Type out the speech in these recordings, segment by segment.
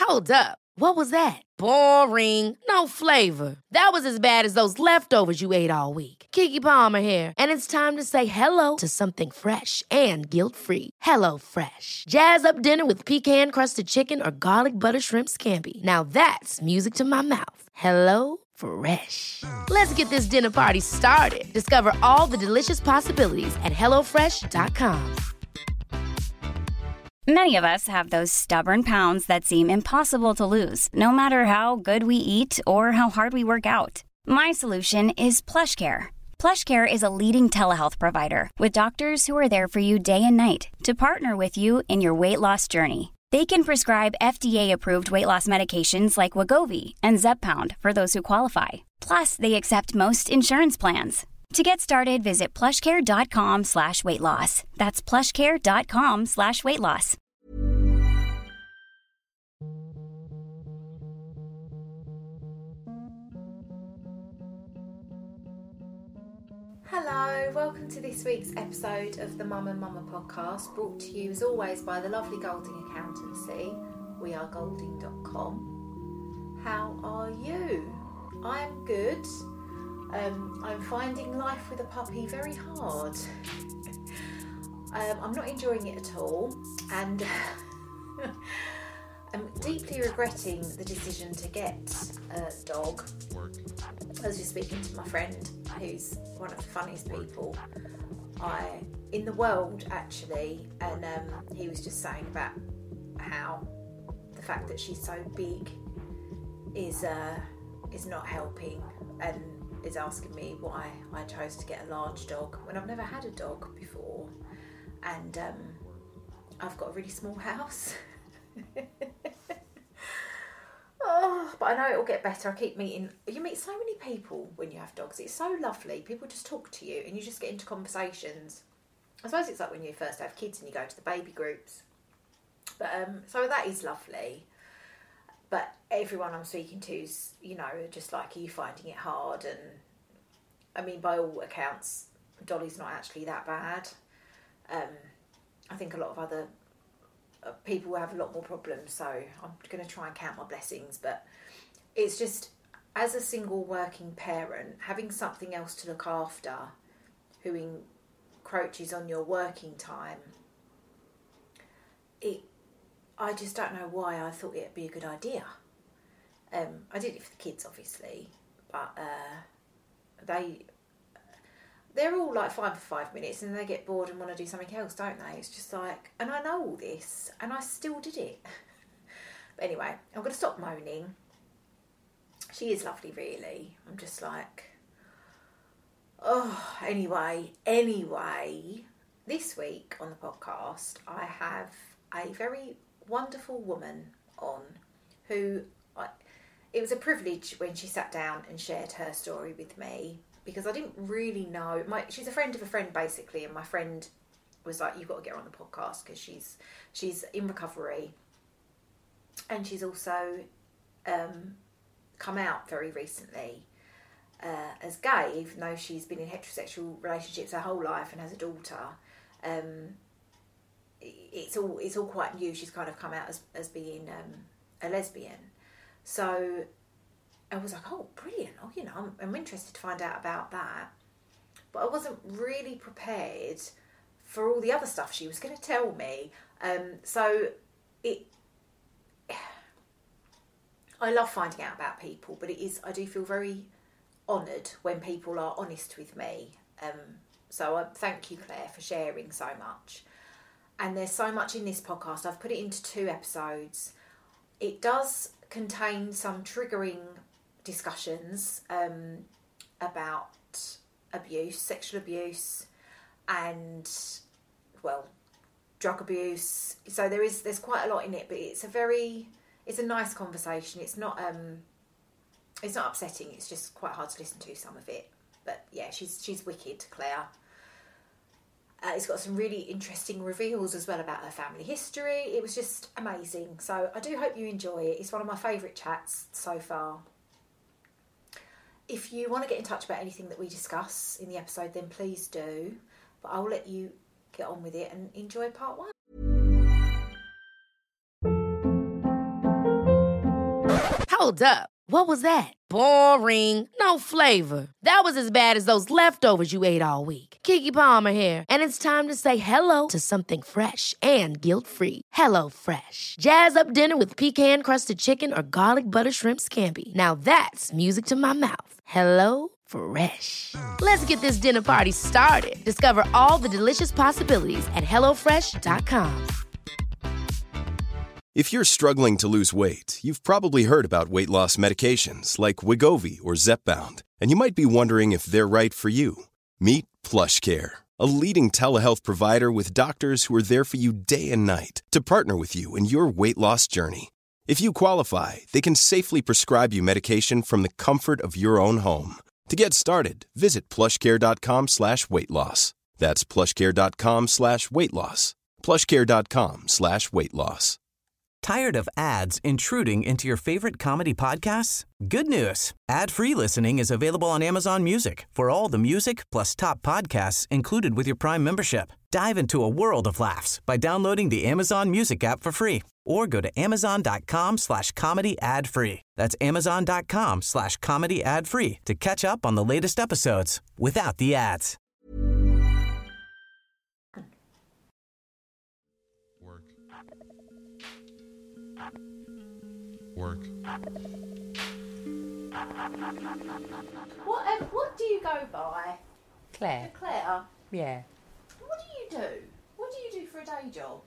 Hold up. What was that? Boring. No flavor. That was as bad as those leftovers you ate all week. Keke Palmer here, and it's time to say hello to something fresh and guilt-free. Hello Fresh. Jazz up dinner with pecan-crusted chicken or garlic butter shrimp scampi. Now that's music to my mouth. Hello Fresh. Let's get this dinner party started. Discover all the delicious possibilities at hellofresh.com. Many of us have those stubborn pounds that seem impossible to lose, no matter how good we eat or how hard we work out. My solution is PlushCare. PlushCare is a leading telehealth provider with doctors who are there for you day and night to partner with you in your weight loss journey. They can prescribe FDA-approved weight loss medications like Wegovy and Zepbound for those who qualify. Plus, they accept most insurance plans. To get started, visit plushcare.com/weightloss. That's plushcare.com/weightloss. Hello, welcome to this week's episode of the Mum and Mama podcast, brought to you as always by the lovely Golding Accountancy. We are golding.com. How are you? I'm good. I'm finding life with a puppy very hard. I'm not enjoying it at all, and I'm deeply regretting the decision to get a dog. I was just speaking to my friend, who's one of the funniest people in the world, actually, and he was just saying about how the fact that she's so big is not helping, and is asking me why I chose to get a large dog when I've never had a dog before, and I've got a really small house. Oh, but I know it will get better. You meet so many people when you have dogs. It's so lovely. People just talk to you and you just get into conversations. I suppose it's like when you first have kids and you go to the baby groups. But so that is lovely. But everyone I'm speaking to is, just like, are you finding it hard? And I mean, by all accounts, Dolly's not actually that bad. I think a lot of other people have a lot more problems, so I'm going to try and count my blessings. But it's just, as a single working parent, having something else to look after who encroaches on your working time, I just don't know why I thought it'd be a good idea. I did it for the kids, obviously, but they're all like fine for 5 minutes and they get bored and want to do something else, don't they? It's just like, and I know all this and I still did it. But anyway, I'm going to stop moaning. She is lovely, really. I'm just like, oh, anyway, this week on the podcast, I have a very wonderful woman on who, it was a privilege when she sat down and shared her story with me, because I didn't really know. She's a friend of a friend, basically, and my friend was like, you've got to get her on the podcast because she's in recovery, and she's also come out very recently as gay, even though she's been in heterosexual relationships her whole life and has a daughter. It's all quite new. She's kind of come out as being a lesbian. So I was like, oh, brilliant. Oh, I'm interested to find out about that. But I wasn't really prepared for all the other stuff she was going to tell me. I love finding out about people, but I do feel very honoured when people are honest with me. So I thank you, Claire, for sharing so much. And there's so much in this podcast. I've put it into 2 episodes. It does contain some triggering discussions about abuse, sexual abuse, and, well, drug abuse. So there's quite a lot in it, but it's a nice conversation. It's not upsetting. It's just quite hard to listen to, some of it. But yeah, she's wicked, Claire. It's got some really interesting reveals as well about her family history. It was just amazing. So I do hope you enjoy it. It's one of my favourite chats so far. If you want to get in touch about anything that we discuss in the episode, then please do. But I'll let you get on with it and enjoy part 1. Hold up. What was that? Boring. No flavor. That was as bad as those leftovers you ate all week. Keke Palmer here, and it's time to say hello to something fresh and guilt-free. Hello Fresh. Jazz up dinner with pecan-crusted chicken or garlic butter shrimp scampi. Now that's music to my mouth. Hello Fresh. Let's get this dinner party started. Discover all the delicious possibilities at hellofresh.com. If you're struggling to lose weight, you've probably heard about weight loss medications like Wegovy or Zepbound, and you might be wondering if they're right for you. Meet PlushCare, a leading telehealth provider with doctors who are there for you day and night to partner with you in your weight loss journey. If you qualify, they can safely prescribe you medication from the comfort of your own home. To get started, visit plushcare.com/weightloss. That's plushcare.com/weightloss. plushcare.com/weightloss. Tired of ads intruding into your favorite comedy podcasts? Good news. Ad-free listening is available on Amazon Music for all the music plus top podcasts included with your Prime membership. Dive into a world of laughs by downloading the Amazon Music app for free or go to amazon.com/comedy ad-free. That's amazon.com/comedy ad-free to catch up on the latest episodes without the ads. Work. What do you go by? Claire. Claire. Yeah. What do you do? What do you do for a day job?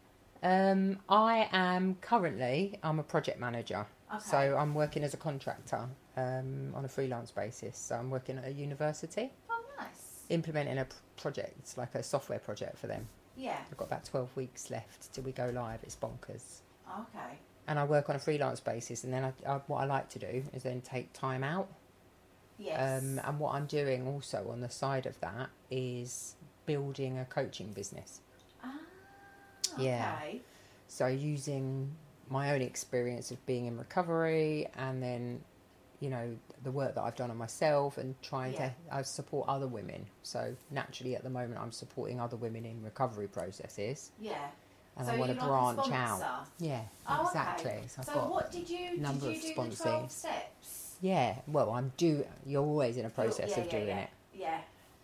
I'm a project manager. Okay. So I'm working as a contractor on a freelance basis. So I'm working at a university. Oh, nice. Implementing a project. It's like a software project for them. Yeah. I've got about 12 weeks left till we go live. It's bonkers. Okay. And I work on a freelance basis, and then what I like to do is then take time out. Yes. And what I'm doing also on the side of that is building a coaching business. Ah, okay. Yeah. So using my own experience of being in recovery and then, you know, the work that I've done on myself and trying to support other women. So naturally at the moment I'm supporting other women in recovery processes. Yeah. And so I want to branch out. Yeah, exactly. Okay. So I've so got what did you do? number Did of you do the 12 sponsors. steps? Yeah, well, you're always in a process of doing it. Yeah.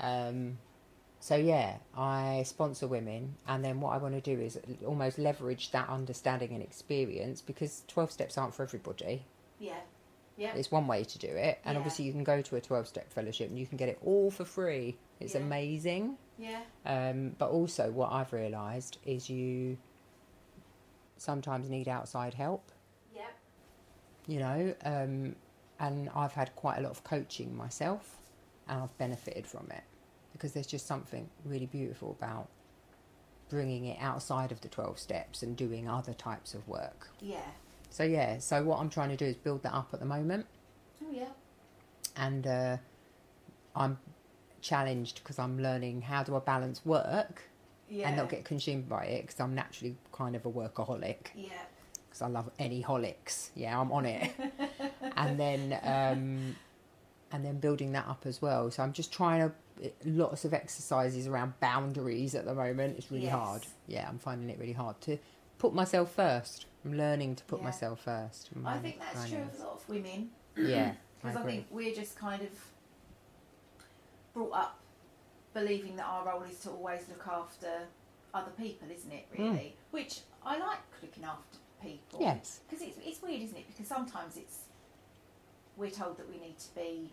So yeah, I sponsor women, and then what I want to do is almost leverage that understanding and experience, because 12 steps aren't for everybody. Yeah. Yeah. It's one way to do it, and obviously you can go to a 12-step fellowship and you can get it all for free. It's amazing. Yeah. But also what I've realised is you sometimes need outside help. Yeah. You know, and I've had quite a lot of coaching myself, and I've benefited from it, because there's just something really beautiful about bringing it outside of the 12 steps and doing other types of work. Yeah. So what I'm trying to do is build that up at the moment. Oh, yeah. And I'm challenged because I'm learning how do I balance work and not get consumed by it, because I'm naturally kind of a workaholic. Yeah. Because I love any holics. Yeah, I'm on it. and then building that up as well. So I'm just trying lots of exercises around boundaries at the moment. It's really hard. Yeah, I'm finding it really hard to put myself first. I'm learning to put myself first. I think that's true of a lot of women. Yeah. Because I think we're just kind of brought up believing that our role is to always look after other people, isn't it, really? Which I like looking after people. Yes. Because it's weird, isn't it? Because sometimes we're told that we need to be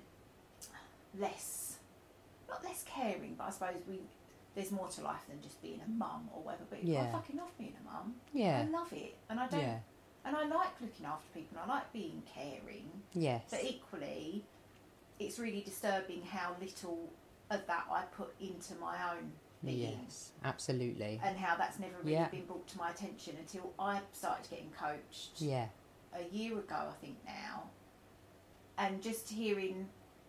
not less caring, but I suppose there's more to life than just being a mum or whatever. But I fucking love being a mum. Yeah. I love it. And I don't... And I like looking after people, and I like being caring. Yes. But equally, it's really disturbing how little of that I put into my own being. Yes, absolutely. And how that's never really been brought to my attention until I started getting coached. Yeah. A year ago, I think now. And just hearing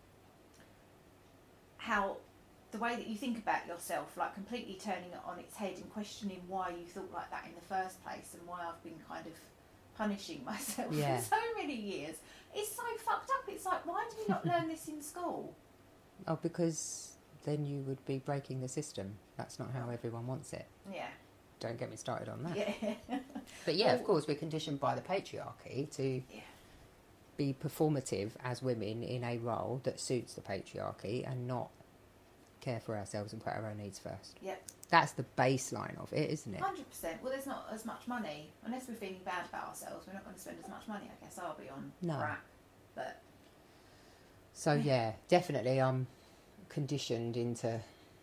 how the way that you think about yourself, like completely turning it on its head and questioning why you thought like that in the first place, and why I've been kind of punishing myself for so many years. It's so fucked up. It's like, why do you not learn this in school? Oh, because then you would be breaking the system. That's not how everyone wants it. Yeah. Don't get me started on that. Yeah. But yeah, of course, we're conditioned by the patriarchy to be performative as women in a role that suits the patriarchy and not care for ourselves and put our own needs first. Yep. That's the baseline of it, isn't it? 100%. Well, there's not as much money. Unless we're feeling bad about ourselves, we're not going to spend as much money, I guess. I'll be on crap. But... So, yeah, definitely I'm conditioned into,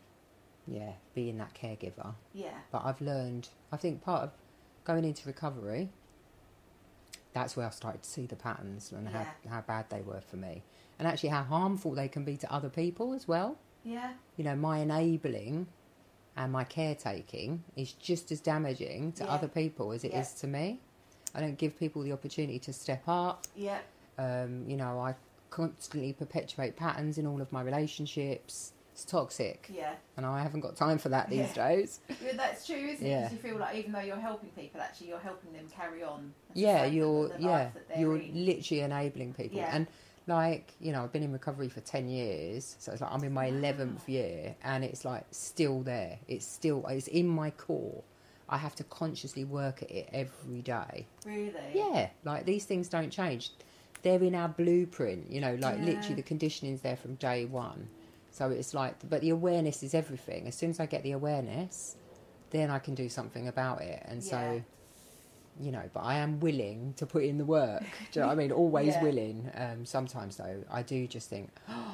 being that caregiver. Yeah. But I've learned, I think part of going into recovery, that's where I started to see the patterns and how bad they were for me. And actually how harmful they can be to other people as well. Yeah. You know, my enabling and my caretaking is just as damaging to other people as it is to me. I don't give people the opportunity to step up. Yeah. You know, I constantly perpetuate patterns in all of my relationships. It's toxic. Yeah. And I haven't got time for that these days. Yeah, that's true, isn't it? Because you feel like even though you're helping people, actually you're helping them carry on. You're literally enabling people. Yeah. And like, you know, I've been in recovery for 10 years, so it's like I'm in my 11th year, and it's like still there. It's in my core. I have to consciously work at it every day. Really? Yeah, like these things don't change. They're in our blueprint, you know, like literally the conditioning's there from day one. So it's like, but the awareness is everything. As soon as I get the awareness, then I can do something about it. And so, you know, but I am willing to put in the work. Do you know what I mean? Always willing. Sometimes, though, I do just think,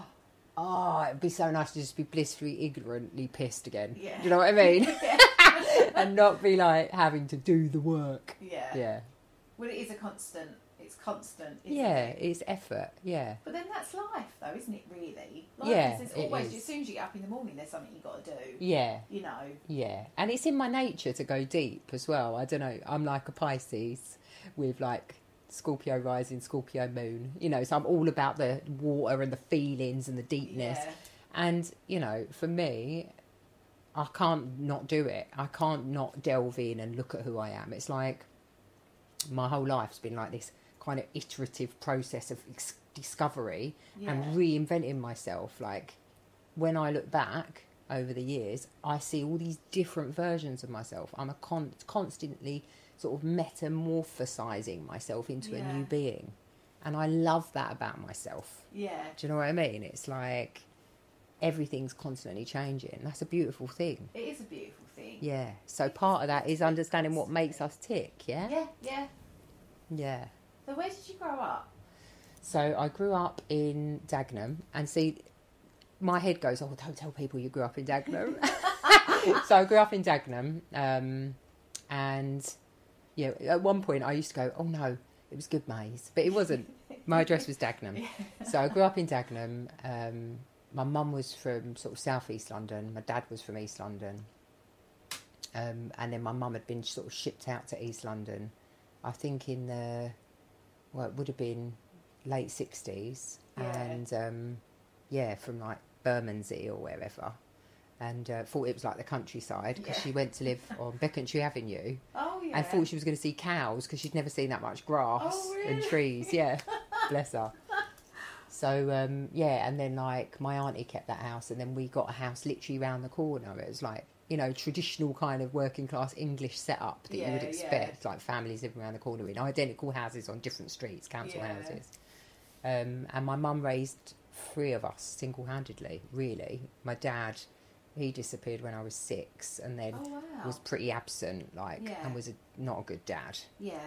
it'd be so nice to just be blissfully, ignorantly pissed again. Yeah. Do you know what I mean? And not be, like, having to do the work. Yeah. Yeah. Well, it is a constant. It's constant, isn't it? It's effort, But then that's life, though, isn't it, really? Life there's always, as soon as you get up in the morning, there's something you've got to do. Yeah. You know? Yeah. And it's in my nature to go deep as well. I don't know. I'm like a Pisces with, like, Scorpio rising, Scorpio moon. You know, so I'm all about the water and the feelings and the deepness. Yeah. And, you know, for me, I can't not do it. I can't not delve in and look at who I am. It's like my whole life's been like this kind of iterative process of discovery and reinventing myself. Like when I look back over the years, I see all these different versions of myself. I'm constantly sort of metamorphosizing myself into a new being, and I love that about myself. Do you know what I mean? It's like everything's constantly changing. That's a beautiful thing. It is a beautiful thing. Yeah. So part of that is understanding what makes us tick. Yeah. So where did you grow up? So I grew up in Dagenham, and see, my head goes, oh, don't tell people you grew up in Dagenham. So I grew up in Dagenham, and at one point I used to go, oh no, it was Good Maze, but it wasn't. My address was Dagenham. So I grew up in Dagenham. My mum was from sort of South East London. My dad was from East London. And then my mum had been sort of shipped out to East London, I think in the, it would have been late 60s. And, from like Bermondsey or wherever. And thought it was like the countryside, because she went to live on Becontree Avenue. Oh, yeah. And thought she was going to see cows, because she'd never seen that much grass and trees. Yeah, bless her. So, and then, like, my auntie kept that house, and then we got a house literally round the corner. It was like, you know, traditional kind of working class English setup that you would expect, like families living around the corner in identical houses on different streets, council houses. And my mum raised 3 of us single-handedly, really. My dad, he disappeared when I was 6, and then was pretty absent, and was not a good dad.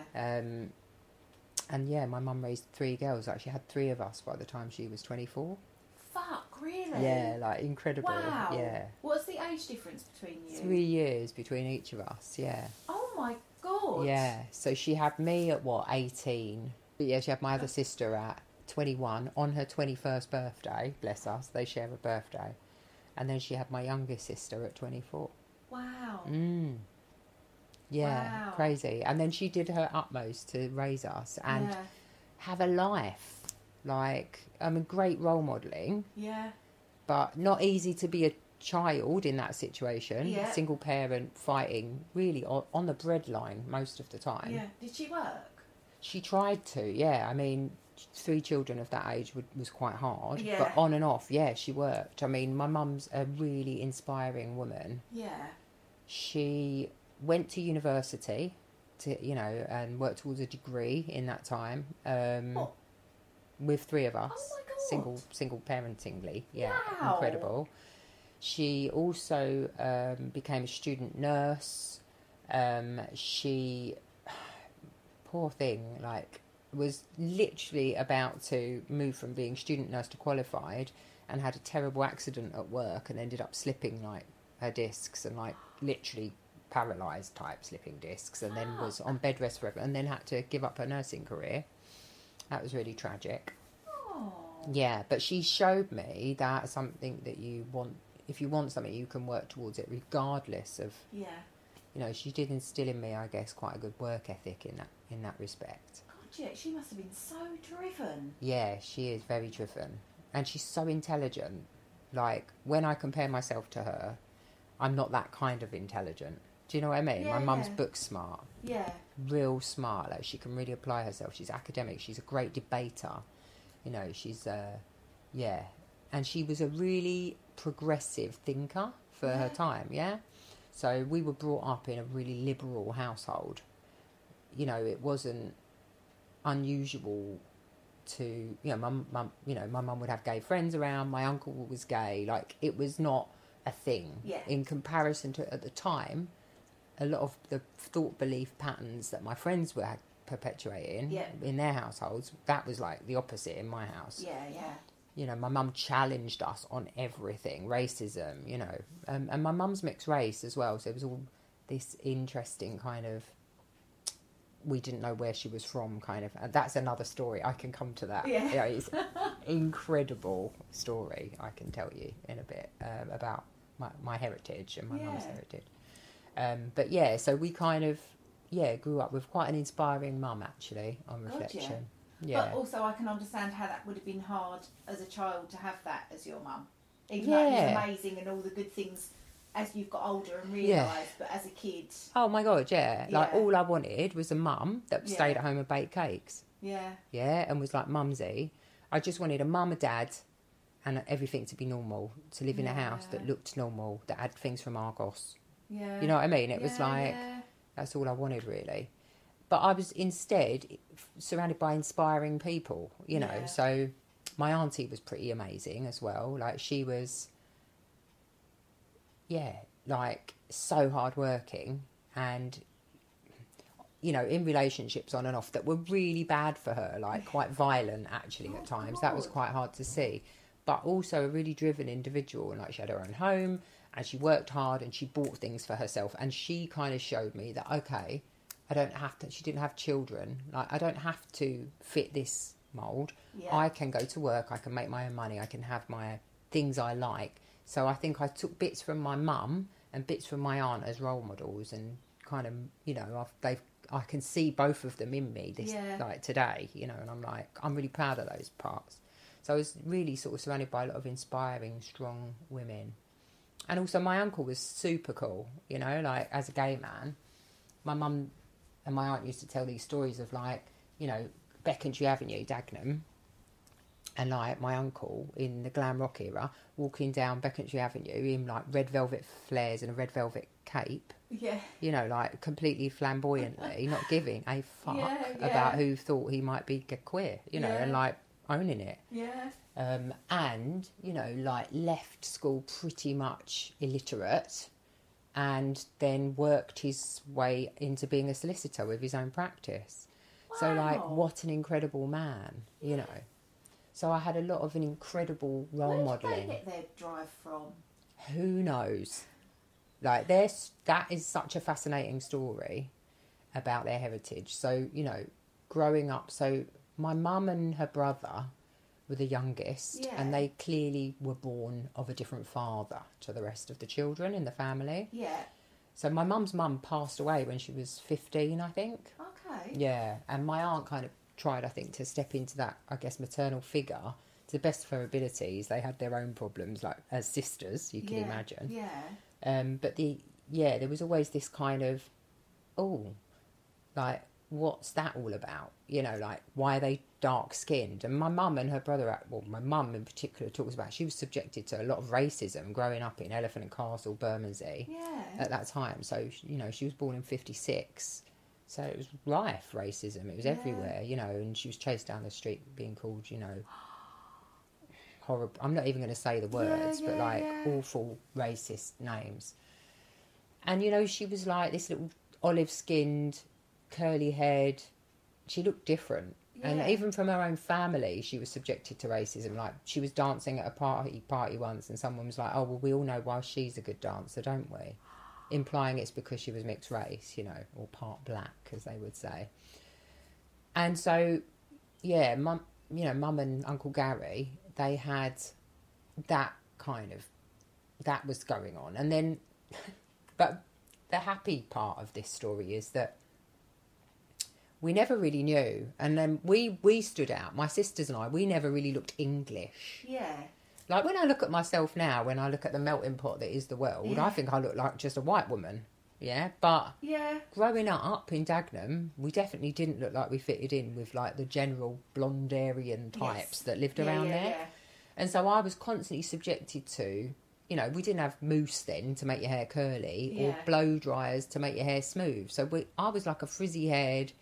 And my mum raised 3 girls. Actually had 3 of us by the time she was 24. Fuck, really? Yeah, like incredible. Wow. Yeah. What's the age difference between you? 3 years between each of us. Yeah. Oh my God. Yeah. So she had me at 18. But yeah, she had my other sister at 21 on her 21st birthday. Bless us. They share a birthday. And then she had my youngest sister at 24. Wow. Yeah, wow. Crazy. And then she did her utmost to raise us and have a life. Like, great role modelling. Yeah. But not easy to be a child in that situation. Yeah. Single parent fighting really on the breadline most of the time. Yeah. Did she work? She tried to, yeah. 3 children of that age was quite hard. Yeah. But on and off, she worked. My mum's a really inspiring woman. Yeah. She went to university and worked towards a degree in that time. with 3 of us. Oh my God. Single parentingly. Yeah, Wow. incredible. She also became a student nurse. She, poor thing, like, was literally about to move from being student nurse to qualified, and had a terrible accident at work and ended up slipping like her discs and like literally paralysed type slipping discs, and then was on bed rest forever, and then had to give up her nursing career. That was really tragic. Oh. Yeah, but she showed me that something that you want, if you want something, you can work towards it regardless of. Yeah. You know, she did instill in me, I guess, quite a good work ethic in that respect. God, yeah, she must have been so driven. Yeah, she is very driven, and she's so intelligent. Like, when I compare myself to her, I'm not that kind of intelligent. Do you know what I mean? Yeah, My mum's yeah. book smart, Yeah. real smart. Like, she can really apply herself. She's academic. She's a great debater. You know, she's yeah, and she was a really progressive thinker for her time. Yeah, so we were brought up in a really liberal household. You know, it wasn't unusual to, you know, my mum would have gay friends around. My uncle was gay. Like, it was not a thing. Yeah. In comparison to at the time, a lot of the thought belief patterns that my friends were perpetuating in their households, that was like the opposite in my house. Yeah, yeah. You know, my mum challenged us on everything, racism, you know, and my mum's mixed race as well, so it was all this interesting kind of, we didn't know where she was from kind of, and that's another story. I can come to that. Yeah. It's incredible story I can tell you in a bit about my heritage and my mum's heritage. But yeah, so we kind of, grew up with quite an inspiring mum, actually, on reflection. Yeah. But also I can understand how that would have been hard as a child to have that as your mum. Even though it was amazing and all the good things as you've got older and realised, but as a kid... Oh my God, yeah. Like, all I wanted was a mum that stayed at home and baked cakes. Yeah. Yeah, and was like mumsy. I just wanted a mum, a dad, and everything to be normal, to live in a house that looked normal, that had things from Argos. Yeah. You know what I mean? It was like, that's all I wanted, really. But I was instead surrounded by inspiring people, you know. So my auntie was pretty amazing as well. Like, she was, like, so hardworking, and, you know, in relationships on and off that were really bad for her, like quite violent actually at times. That was quite hard to see. But also a really driven individual, and like, she had her own home and she worked hard and she bought things for herself, and she kind of showed me that, okay, I don't have to, she didn't have children, like, I don't have to fit this mould. I can go to work, I can make my own money, I can have my things I like. So I think I took bits from my mum and bits from my aunt as role models, and kind of, you know, I can see both of them in me like today, you know, and I'm like, I'm really proud of those parts. So I was really sort of surrounded by a lot of inspiring, strong women. And also my uncle was super cool, you know, like, as a gay man. My mum and my aunt used to tell these stories of, like, you know, Beckentry Avenue, Dagenham, and like my uncle in the glam rock era walking down Beckentry Avenue in like red velvet flares and a red velvet cape. Yeah. You know, like, completely flamboyantly, not giving a fuck about who thought he might be queer, you know, and like owning it. Yeah. And, you know, like, left school pretty much illiterate, and then worked his way into being a solicitor with his own practice. Wow. So, like, what an incredible man, you know. So I had a lot of an incredible role modelling. Where did they get their drive from? Who knows? Like, that is such a fascinating story about their heritage. So, you know, growing up, so my mum and her brother were the youngest, and they clearly were born of a different father to the rest of the children in the family. Yeah. So my mum's mum passed away when she was 15, I think. Okay. Yeah, and my aunt kind of tried, I think, to step into that, I guess, maternal figure to the best of her abilities. They had their own problems, like, as sisters, you can imagine. Yeah. But there was always this kind of, like, what's that all about? You know, like, why are they dark-skinned? And my mum and her brother, well, my mum in particular talks about, she was subjected to a lot of racism growing up in Elephant and Castle, Bermondsey, at that time. So, you know, she was born in 56. So it was rife racism. It was everywhere, you know, and she was chased down the street being called, you know, horrible. I'm not even going to say the words, but like awful racist names. And, you know, she was like this little olive-skinned, curly-haired. She looked different. Yeah. And even from her own family, she was subjected to racism. Like, she was dancing at a party once, and someone was like, oh, well, we all know why she's a good dancer, don't we? Implying it's because she was mixed race, you know, or part black, as they would say. And so, yeah, Mum and Uncle Gary, they had that that was going on. And then, but the happy part of this story is that we never really knew. And then we stood out, my sisters and I, we never really looked English. Yeah. Like, when I look at myself now, when I look at the melting pot that is the world, I think I look like just a white woman, But growing up in Dagenham, we definitely didn't look like we fitted in with, like, the general blonde Aryan types that lived around there. Yeah. And so I was constantly subjected to, you know, we didn't have mousse then to make your hair curly or blow dryers to make your hair smooth. So I was like a frizzy-haired,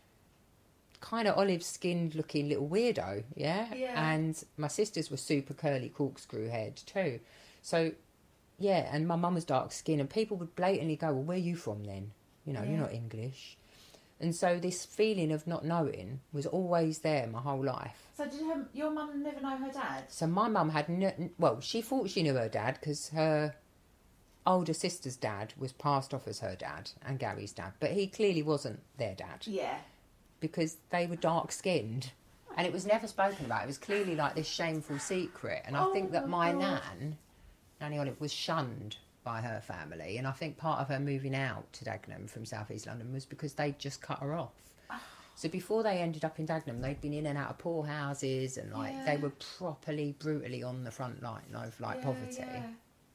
kind of olive-skinned looking little weirdo, and my sisters were super curly corkscrew head too. So and my mum was dark skinned, and people would blatantly go, well, where are you from then? You know, you're not English. And so this feeling of not knowing was always there my whole life. So did your mum never know her dad? So my mum had she thought she knew her dad because her older sister's dad was passed off as her dad and Gary's dad, but he clearly wasn't their dad. Yeah. Because they were dark-skinned, and it was never spoken about. It was clearly like this shameful secret. And I think that my nan, Nanny Olive, was shunned by her family, and I think part of her moving out to Dagenham from South East London was because they'd just cut her off. So before they ended up in Dagenham, they'd been in and out of poor houses, and like they were properly, brutally on the front line of like poverty. Yeah.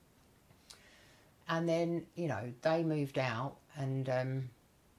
And then, you know, they moved out, and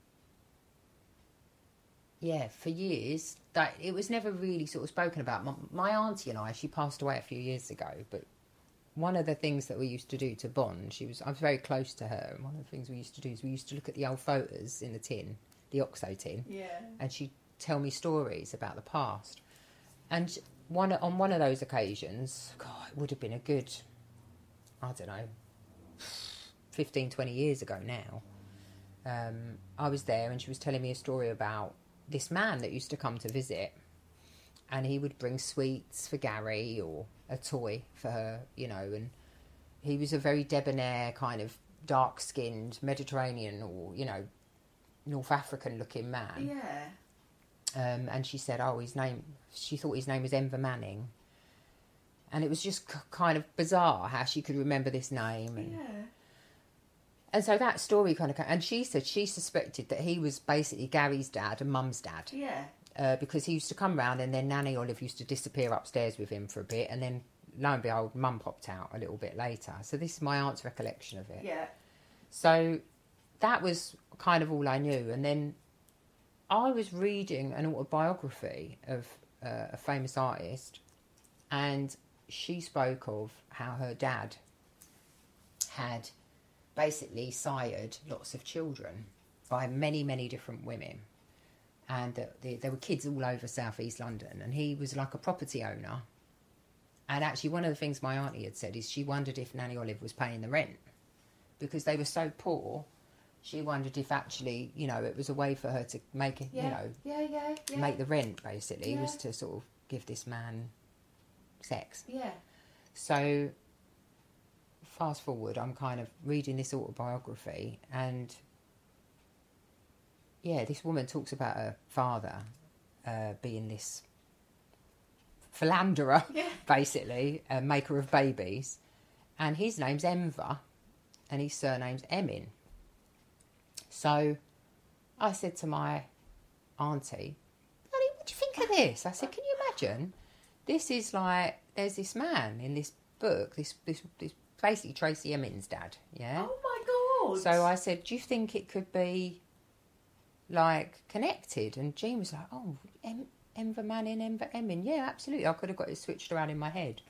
for years, that it was never really sort of spoken about. My auntie and I, she passed away a few years ago, but one of the things that we used to do to bond, I was very close to her, and one of the things we used to do is we used to look at the old photos in the tin, the OXO tin, and she'd tell me stories about the past. And on one of those occasions, God, it would have been a good, I don't know, 15, 20 years ago now, I was there, and she was telling me a story about this man that used to come to visit, and he would bring sweets for Gary or a toy for her, you know, and he was a very debonair, kind of dark-skinned Mediterranean or, you know, North African-looking man. Yeah. And she said, she thought his name was Enver Manning. And it was just kind of bizarre how she could remember this name. And, and so that story kind of... And she said she suspected that he was basically Gary's dad and Mum's dad. Yeah. Because he used to come round, and then Nanny Olive used to disappear upstairs with him for a bit, and then, lo and behold, Mum popped out a little bit later. So this is my aunt's recollection of it. Yeah. So that was kind of all I knew. And then I was reading an autobiography of a famous artist, and she spoke of how her dad had basically sired lots of children by many, many different women. And there were kids all over South East London, and he was like a property owner. And actually, one of the things my auntie had said is she wondered if Nanny Olive was paying the rent, because they were so poor. She wondered if actually, you know, it was a way for her to make it, make the rent, basically, was to sort of give this man sex. Yeah. So, fast forward, I'm kind of reading this autobiography, and this woman talks about her father being this philanderer, basically, a maker of babies, and his name's Enver, and his surname's Emin. So I said to my auntie, "Honey, what do you think of this?" I said, "Can you imagine? This is like, there's this man in this book, this basically Tracy Emin's dad, yeah? Oh my God. So I said, do you think it could be like connected?" And Jean was like, "Oh, Enver Manning, Enver Emin. Yeah, absolutely. I could have got it switched around in my head."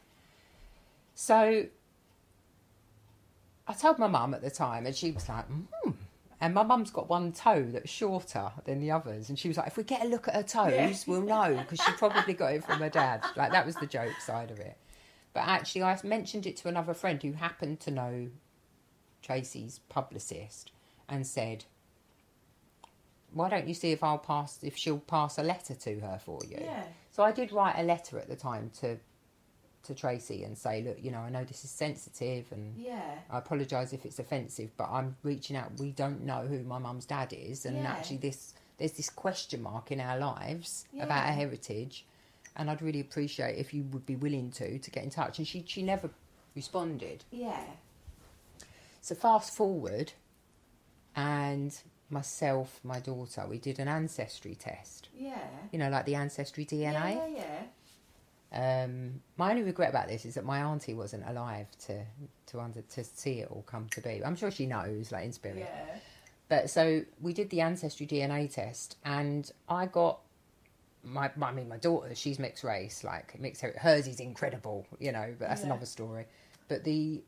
So I told my mum at the time, and she was like, And my mum's got one toe that's shorter than the others. And she was like, if we get a look at her toes, we'll know, because she probably got it from her dad. Like, that was the joke side of it. But actually, I mentioned it to another friend who happened to know Tracy's publicist and said, why don't you see if she'll pass a letter to her for you? Yeah. So I did write a letter at the time to Tracy and say, look, you know, I know this is sensitive and I apologise if it's offensive, but I'm reaching out. We don't know who my mum's dad is, and actually there's this question mark in our lives about our heritage, and I'd really appreciate if you would be willing to get in touch. And she never responded. Yeah. So fast forward, and myself, my daughter, we did an ancestry test. Yeah. You know, like the ancestry DNA. Yeah. My only regret about this is that my auntie wasn't alive to see it all come to be. I'm sure she knows, like, in spirit. Yeah. But so we did the ancestry DNA test, and I got my daughter. She's mixed race, like mixed. Hers is incredible, you know. But that's another story. But the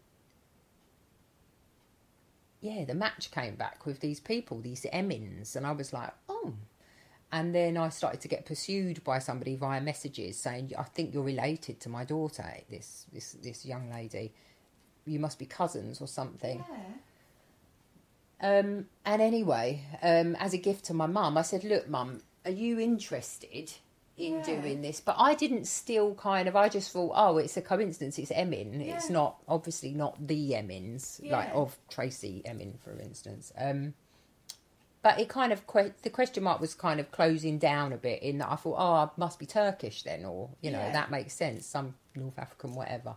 match came back with these people, these Emmons, and I was like, oh. And then I started to get pursued by somebody via messages saying, I think you're related to my daughter, this young lady. You must be cousins or something. Yeah. And anyway, as a gift to my mum, I said, look, Mum, are you interested in doing this? But I didn't still I just thought, oh, it's a coincidence, it's Emin. It's obviously not the Emmons, like of Tracy Emin, for instance. But it kind of, the question mark was kind of closing down a bit, in that I thought, oh, I must be Turkish then, or, you know, that makes sense, some North African, whatever.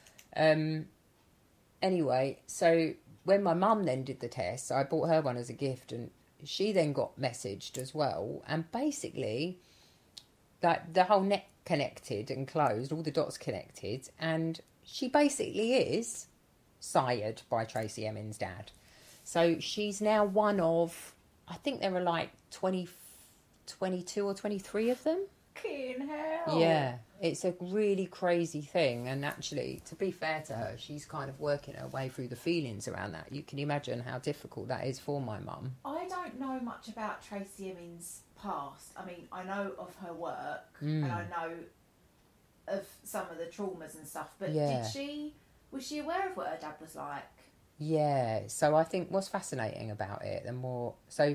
Anyway, so when my mum then did the test, I bought her one as a gift, and she then got messaged as well. And basically, like, the whole net connected and closed, all the dots connected, and she basically is sired by Tracy Emin's dad. So she's now one of, I think there were like 22 or 23 of them. Fucking hell. Yeah, it's a really crazy thing. And actually, to be fair to her, she's kind of working her way through the feelings around that. You can imagine how difficult that is for my mum. I don't know much about Tracy Emin's past. I mean, I know of her work and I know of some of the traumas and stuff, but was she aware of what her dad was like? Yeah, so I think what's fascinating about it, so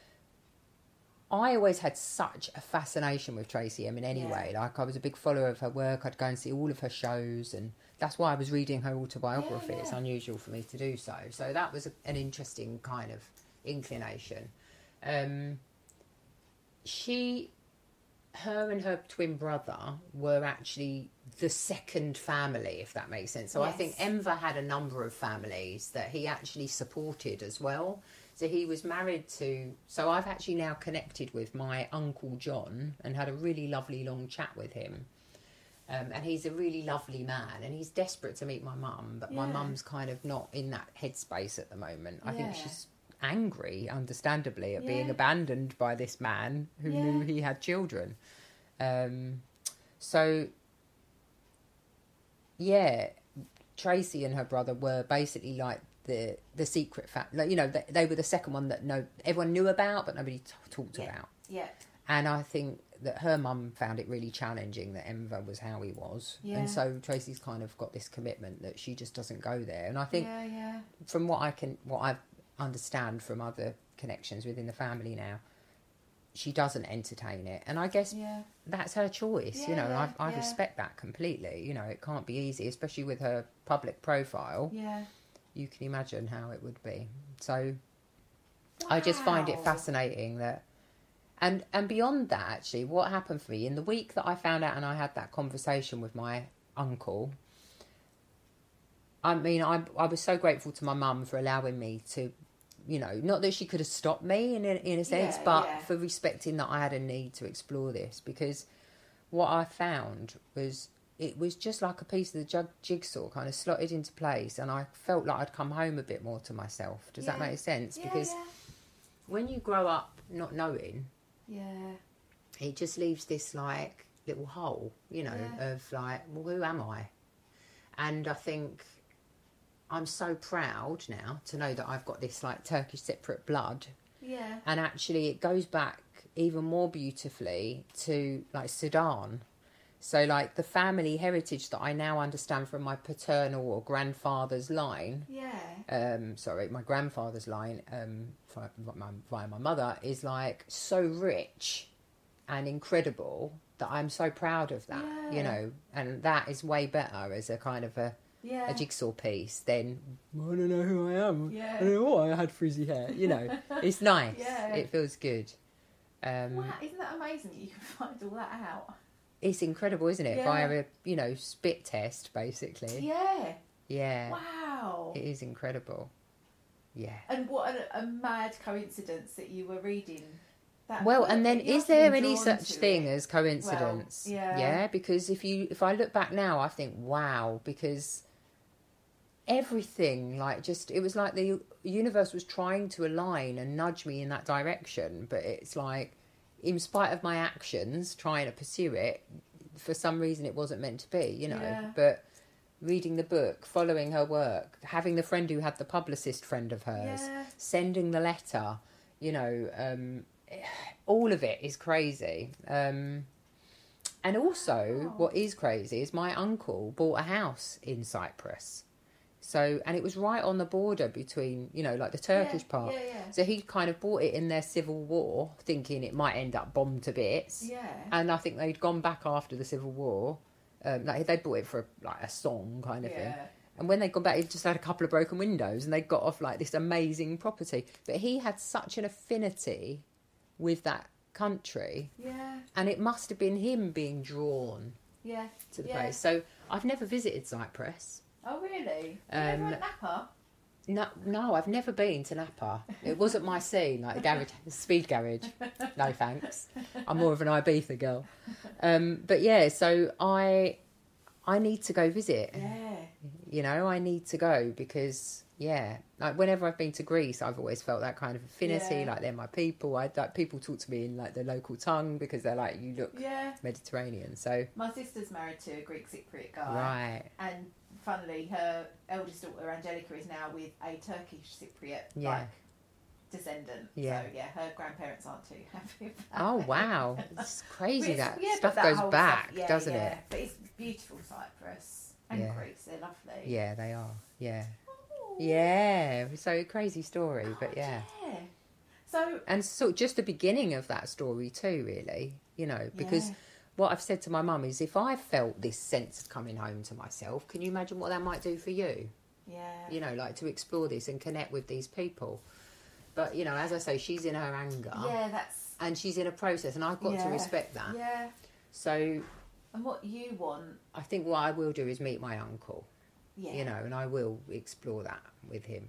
I always had such a fascination with Tracy Emin anyway. Like, I was a big follower of her work. I'd go and see all of her shows, and that's why I was reading her autobiography. It's unusual for me to do so. So that was an interesting kind of inclination. Her and her twin brother were actually the second family, if that makes sense. So I think Enver had a number of families that he actually supported as well. So he was married to... So I've actually now connected with my Uncle John and had a really lovely long chat with him. And he's a really lovely man, and he's desperate to meet my mum, but my mum's kind of not in that headspace at the moment. I think she's angry, understandably, at being abandoned by this man who knew he had children. Tracy and her brother were basically like the secret family. You know, they were the second one that everyone knew about, but nobody talked about. Yeah. And I think that her mum found it really challenging that Enver was how he was. Yeah. And so Tracy's kind of got this commitment that she just doesn't go there. And I think from what I understand from other connections within the family now, she doesn't entertain it. And I guess that's her choice, you know, and I respect that completely. You know, it can't be easy, especially with her public profile. Yeah. You can imagine how it would be. So I just find it fascinating that... And beyond that, actually, what happened for me, in the week that I found out and I had that conversation with my uncle, I mean, I was so grateful to my mum for allowing me to, you know, not that she could have stopped me in a sense, but for respecting that I had a need to explore this. Because what I found was, it was just like a piece of the jigsaw kind of slotted into place, and I felt like I'd come home a bit more to myself. Does that make sense? Because when you grow up not knowing... it just leaves this like little hole, you know, of like, well, who am I? And I think I'm so proud now to know that I've got this like Turkish Cypriot blood. Yeah. And actually it goes back even more beautifully to like Sudan. So like the family heritage that I now understand from my paternal or grandfather's line. Yeah. My grandfather's line via my mother is like so rich and incredible that I'm so proud of that, you know, and that is way better as a kind of a jigsaw piece than, I don't know who I am. I don't know why I had frizzy hair. You know, it's nice. It feels good. Wow, isn't that amazing that you can find all that out? It's incredible, isn't it? Via a, spit test, basically. Yeah. Yeah. Wow. It is incredible. Yeah. And what a mad coincidence that you were reading that. Well, book. and then You is must have there been any drawn such to thing it. as coincidence? Well, yeah. Yeah, because if I look back now, I think, wow, because everything, it was like the universe was trying to align and nudge me in that direction, but it's like, in spite of my actions trying to pursue it, for some reason it wasn't meant to be, you know. Yeah. But reading the book, following her work, having the friend who had the publicist friend of hers, sending the letter, you know, all of it is crazy. And also, what is crazy is my uncle bought a house in Cyprus. So, and it was right on the border between, you know, like the Turkish part. So he kind of bought it in their civil war, thinking it might end up bombed to bits. Yeah. And I think they'd gone back after the civil war. They bought it for a song kind of thing. And when they'd gone back, it just had a couple of broken windows, and they got off like this amazing property. But he had such an affinity with that country. Yeah. And it must have been him being drawn to the place. So I've never visited Cyprus. Oh, really? You never went Napa? No, I've never been to Napa. It wasn't my scene, like the speed garage. No thanks. I'm more of an Ibiza girl. But yeah, so I need to go visit. Yeah. You know, I need to go because, like whenever I've been to Greece, I've always felt that kind of affinity, like they're my people. Like people talk to me in like the local tongue because they're like, you look Mediterranean. So my sister's married to a Greek Cypriot guy. Right. And funnily, her eldest daughter Angelica is now with a Turkish Cypriot descendant. Yeah. So her grandparents aren't too happy with that. Oh wow, it's crazy that stuff that goes whole back, stuff, doesn't it? But it's beautiful, Cyprus and Greece. They're lovely. Yeah, they are. Yeah. Yeah. So a crazy story, but yeah. So and so just the beginning of that story too, really. You know, because what I've said to my mum is, if I felt this sense of coming home to myself, can you imagine what that might do for you? Yeah. You know, like to explore this and connect with these people. But, you know, as I say, she's in her anger. Yeah, that's... And she's in a process, and I've got to respect that. Yeah. So... And what you want... I think what I will do is meet my uncle. Yeah. You know, and I will explore that with him.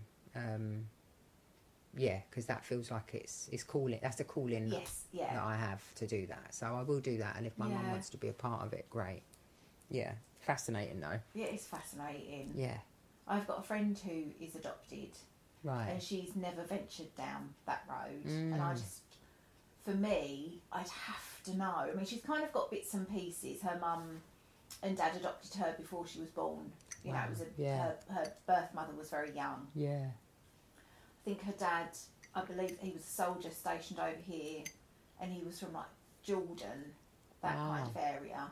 Because that feels like it's calling. That's a calling that I have to do that. So I will do that, and if my mum wants to be a part of it, great. Yeah. Fascinating, though. Yeah, it's fascinating. Yeah. I've got a friend who is adopted. Right. And she's never ventured down that road. And I just, for me, I'd have to know. I mean, she's kind of got bits and pieces. Her mum and dad adopted her before she was born. You know, it was her birth mother was very young. Yeah. I think her dad, I believe he was a soldier stationed over here, and he was from like Jordan, that kind of area.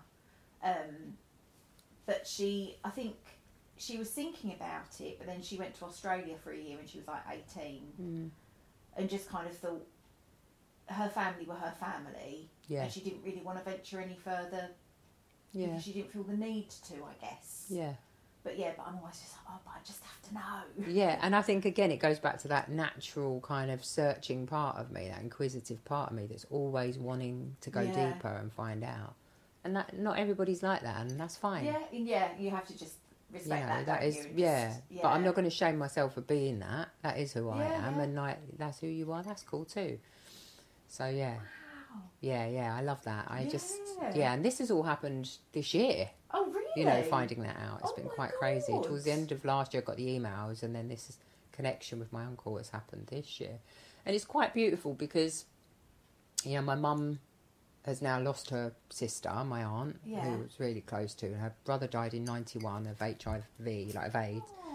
But I think she was thinking about it, but then she went to Australia for a year when she was like 18 and just kind of thought her family were her family and she didn't really want to venture any further because she didn't feel the need to, I guess. Yeah. But I'm always just like, but I just have to know. Yeah, and I think, again, it goes back to that natural kind of searching part of me, that inquisitive part of me that's always wanting to go deeper and find out. And that not everybody's like that, and that's fine. Yeah, you have to just... respect that is but I'm not going to shame myself for being that. That is who I am, and like that's who you are. That's cool too. So I love that. I just and this has all happened this year. Oh really? You know, finding that out, it's been quite crazy. Towards the end of last year I got the emails, and then this connection with my uncle has happened this year, and it's quite beautiful because my mum has now lost her sister, my aunt, who was really close to. Her brother died in 91 of HIV, like of AIDS.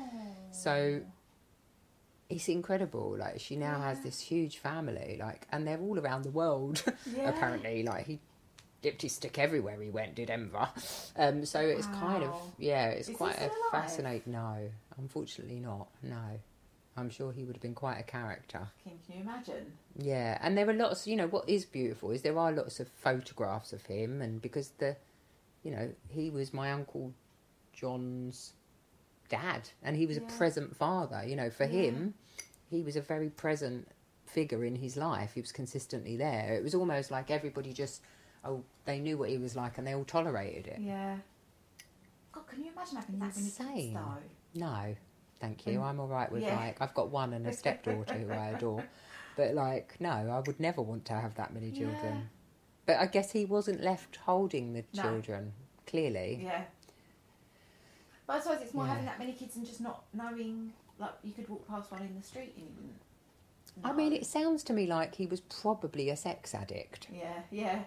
So it's incredible. Like, she now has this huge family, like, and they're all around the world. Apparently, like, he dipped his stick everywhere he went, did Enver. So it's kind of, it's Is quite he still alive? fascinating. No, unfortunately not. No, I'm sure he would have been quite a character. Can you imagine? Yeah, and there are lots. You know, what is beautiful is there are lots of photographs of him, and because he was my Uncle John's dad, and he was a present father. You know, for him, he was a very present figure in his life. He was consistently there. It was almost like everybody just, they knew what he was like, and they all tolerated it. Yeah. God, can you imagine having that many kids, though? No, thank you. I'm all right with like, I've got one and a stepdaughter who I adore, but like, no, I would never want to have that many children. Yeah. But I guess he wasn't left holding the children, clearly. Yeah. But I suppose it's more having that many kids and just not knowing, like, you could walk past one in the street and you wouldn't know. I mean, it sounds to me like he was probably a sex addict. Yeah.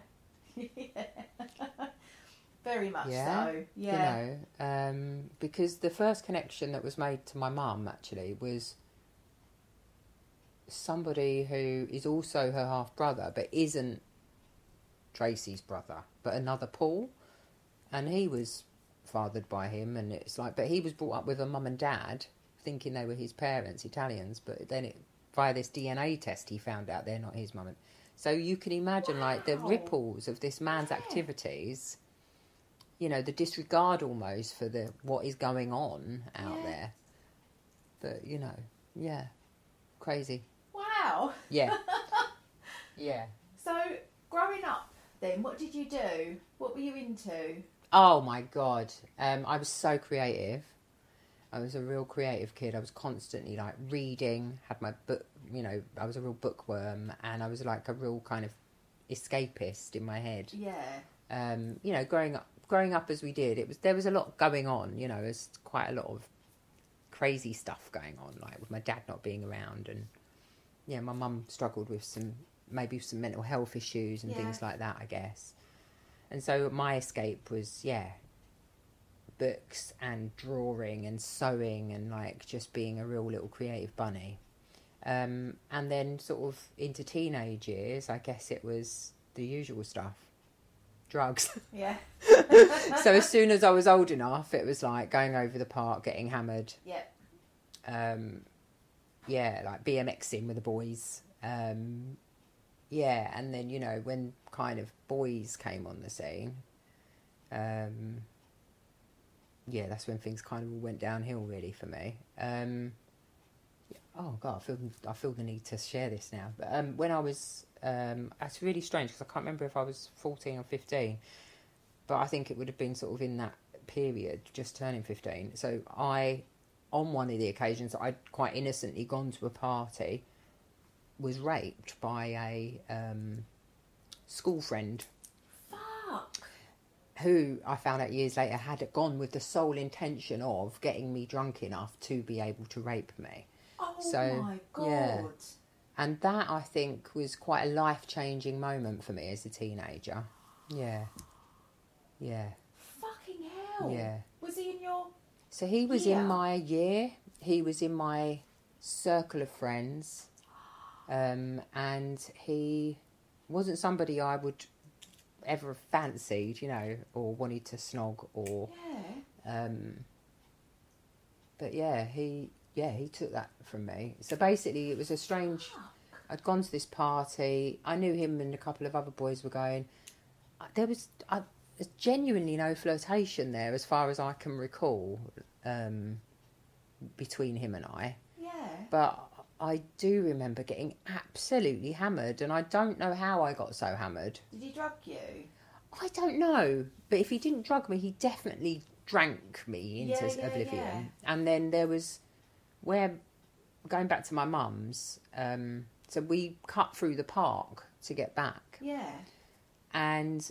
Very much so. Yeah. You know, because the first connection that was made to my mum, actually, was somebody who is also her half-brother, but isn't Tracy's brother, but another Paul. And he was fathered by him, and it's like, but he was brought up with a mum and dad, thinking they were his parents, Italians, but then via this DNA test, he found out they're not his mum. So you can imagine, like, the ripples of this man's activities, you know, the disregard almost for what is going on out there. But, you know, crazy. Wow. Yeah. Yeah. So, growing up then, what did you do? What were you into? Oh, my God. I was so creative. I was a real creative kid. I was constantly, like, reading, had my book, you know, I was a real bookworm, and I was, like, a real kind of escapist in my head. Yeah. You know, growing up as we did, there was a lot going on, you know, there's quite a lot of crazy stuff going on, like with my dad not being around, and, yeah, my mum struggled with some mental health issues and things like that, I guess. And so my escape was, books and drawing and sewing and, like, just being a real little creative bunny. And then sort of into teenage years, I guess it was the usual stuff. Drugs. Yeah. So as soon as I was old enough, it was like going over the park, getting hammered. Yeah. Like BMXing with the boys. Yeah, and then, you know, when kind of boys came on the scene, that's when things kind of all went downhill, really, for me. Oh, God, I feel the need to share this now. But when I was... it's really strange, because I can't remember if I was 14 or 15, but I think it would have been sort of in that period, just turning 15. So on one of the occasions, I'd quite innocently gone to a party, was raped by a school friend. Fuck. Who I found out years later had gone with the sole intention of getting me drunk enough to be able to rape me. Oh, so, my God. Yeah. And that, I think, was quite a life-changing moment for me as a teenager. Yeah. Yeah. Fucking hell. Yeah. Was he in your... So he was year? in my year. He was in my circle of friends. And he wasn't somebody I would ever have fancied, you know, or wanted to snog or... Yeah. But yeah, he took that from me. So basically, it was a strange... I'd gone to this party. I knew him and a couple of other boys were going. There was genuinely no flirtation there, as far as I can recall, between him and I. Yeah. But I do remember getting absolutely hammered, and I don't know how I got so hammered. Did he drug you? I don't know. But if he didn't drug me, he definitely drank me into oblivion. Yeah. And then there was... going back to my mum's, so we cut through the park to get back. Yeah. And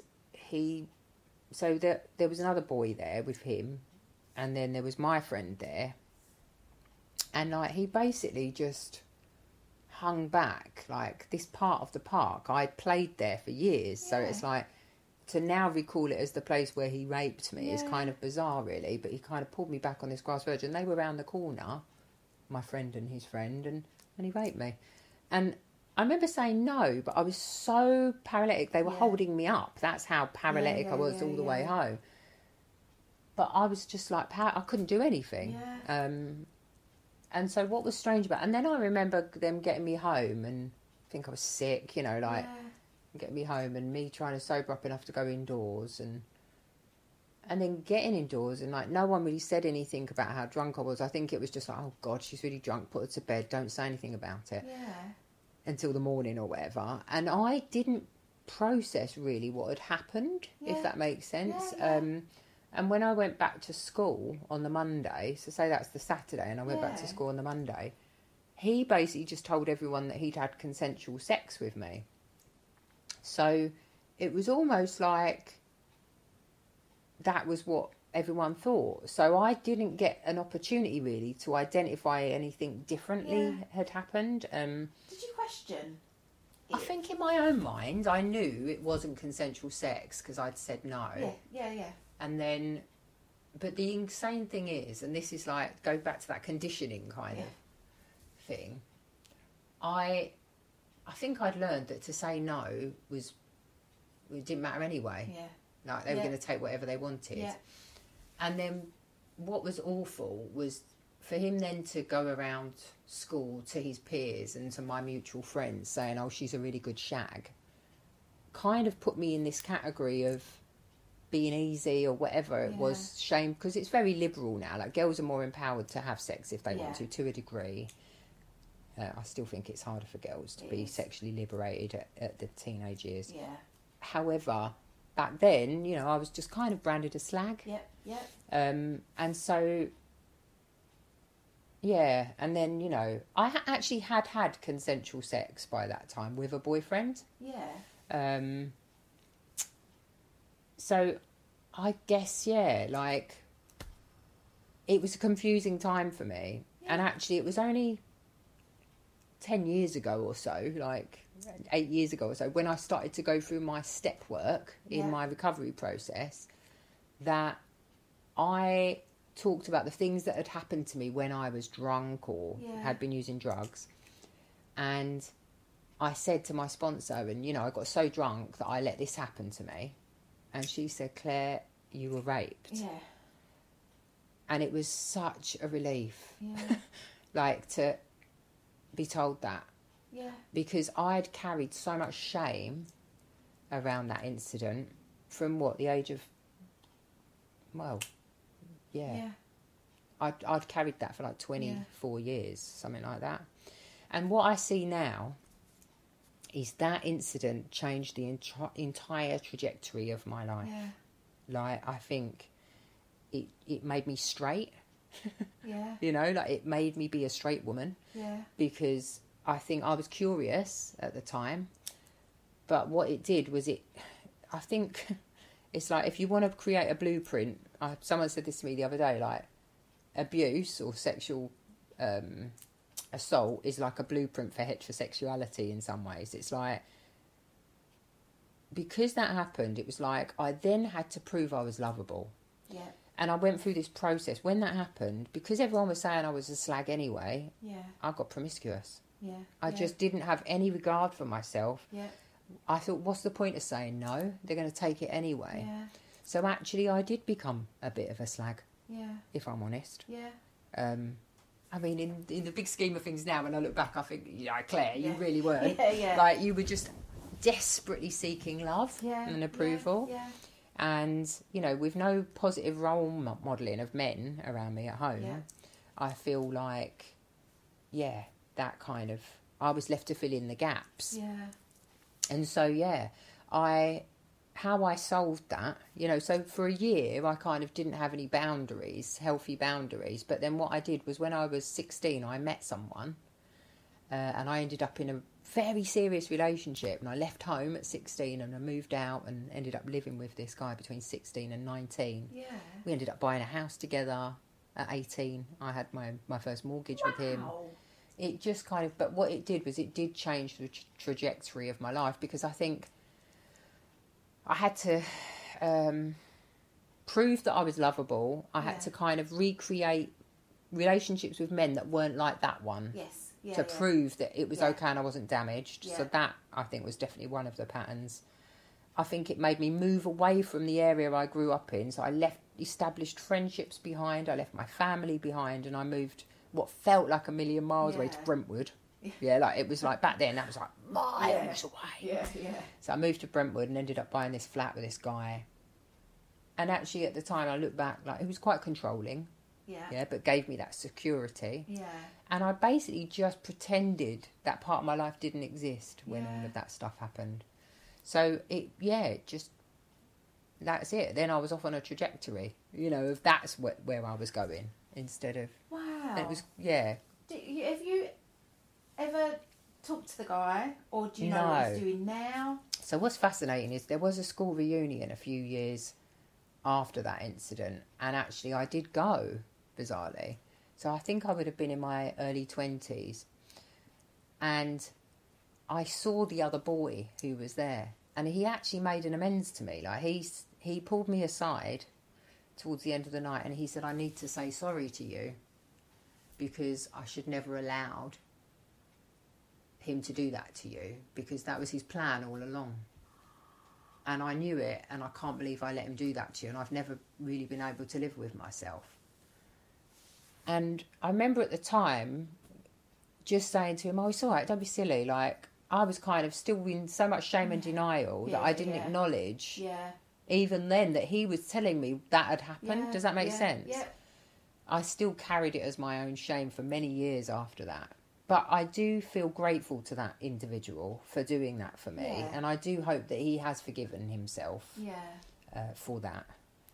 there was another boy there with him, and then there was my friend there. And, like, he basically just hung back, like, this part of the park. I'd played there for years, so it's like, to now recall it as the place where he raped me is kind of bizarre, really. But he kind of pulled me back on this grass verge, and they were round the corner. my friend and his friend, and he raped me. And I remember saying no, but I was so paralytic. They were holding me up. That's how paralytic I was all the way home. But I was just like, I couldn't do anything. Yeah. And so what was strange about... And then I remember them getting me home, and I think I was sick, you know, like... Getting me home and me trying to sober up enough to go indoors, and then getting indoors, and like no one really said anything about how drunk I was. I think it was just like, oh God, she's really drunk, put her to bed, don't say anything about it until the morning or whatever. And I didn't process really what had happened, if that makes sense. And when I went back to school on the Monday, so say that's the Saturday, and I went back to school on the Monday, he basically just told everyone that he'd had consensual sex with me. So it was almost like that was what everyone thought. So I didn't get an opportunity really to identify anything differently had happened. Did you question? I think in my own mind I knew it wasn't consensual sex because I'd said no. Yeah. And then, but the insane thing is, and this is like, go back to that conditioning kind of thing, I think I'd learned that to say no it didn't matter anyway. Yeah. Like they were going to take whatever they wanted. Yeah. And then what was awful was for him then to go around school to his peers and to my mutual friends saying, oh, she's a really good shag, kind of put me in this category of being easy or whatever it was. Shame, because it's very liberal now. Like girls are more empowered to have sex if they want to a degree. I still think it's harder for girls to be sexually liberated at the teenage years. Yeah. However, back then, you know, I was just kind of branded a slag. And so, and then, you know, I actually had consensual sex by that time with a boyfriend. So I guess, like, it was a confusing time for me. And actually it was only 10 years ago or so, like 8 years ago or so, when I started to go through my step work in my recovery process, that I talked about the things that had happened to me when I was drunk or had been using drugs. And I said to my sponsor, and, you know, I got so drunk that I let this happen to me. And she said, Claire, you were raped. Yeah. And it was such a relief, like, to be told that. Yeah. Because I'd carried so much shame around that incident from the age of, I'd carried that for like 24 years, something like that. And what I see now is that incident changed the entire trajectory of my life. Yeah. Like, I think it made me straight. You know, like, it made me be a straight woman. Yeah. Because I think I was curious at the time, but what it did was I think it's like, if you want to create a blueprint, someone said this to me the other day, like, abuse or sexual assault is like a blueprint for heterosexuality in some ways. It's like, because that happened, it was like I then had to prove I was lovable. Yeah. And I went through this process. When that happened, because everyone was saying I was a slag anyway, I got promiscuous. Yeah. I just didn't have any regard for myself. Yeah. I thought, what's the point of saying no? They're going to take it anyway. Yeah. So actually, I did become a bit of a slag. Yeah. If I'm honest. Yeah. I mean, in the big scheme of things now, when I look back, I think, Claire, you really were. Yeah. Like, you were just desperately seeking love and approval. Yeah. And, you know, with no positive role modelling of men around me at home, I feel like, that kind of, I was left to fill in the gaps. Yeah. And so, how I solved that, you know, so for a year I kind of didn't have any boundaries, healthy boundaries. But then what I did was, when I was 16, I met someone and I ended up in a very serious relationship, and I left home at 16 and I moved out and ended up living with this guy between 16 and 19. Yeah. We ended up buying a house together at 18. I had my first mortgage with him. It just kind of, but what it did was it did change the trajectory of my life, because I think I had to prove that I was lovable. I had to kind of recreate relationships with men that weren't like that one. Yes. Yeah, to prove that it was okay and I wasn't damaged. Yeah. So that, I think, was definitely one of the patterns. I think it made me move away from the area I grew up in. So I left established friendships behind. I left my family behind, and I moved what felt like a million miles away to Brentwood. Yeah, like it was like back then that was like miles away. Yeah. So I moved to Brentwood and ended up buying this flat with this guy. And actually, at the time, I look back, like he was quite controlling. Yeah, but gave me that security. Yeah. And I basically just pretended that part of my life didn't exist when all of that stuff happened. So that's it. Then I was off on a trajectory, of that's where I was going instead of... Wow. It was, Have you ever talked to the guy, or do you know what he's doing now? So what's fascinating is there was a school reunion a few years after that incident, and actually I did go, bizarrely. So I think I would have been in my early 20s, and I saw the other boy who was there, and he actually made an amends to me. Like he pulled me aside towards the end of the night, and he said, I need to say sorry to you because I should never allowed him to do that to you, because that was his plan all along. And I knew it, and I can't believe I let him do that to you, and I've never really been able to live with myself. And I remember at the time just saying to him, oh, it's all right, don't be silly. Like, I was kind of still in so much shame and denial that I didn't acknowledge, even then, that he was telling me that had happened. Does that make sense? Yeah. I still carried it as my own shame for many years after that. But I do feel grateful to that individual for doing that for me. Yeah. And I do hope that he has forgiven himself for that.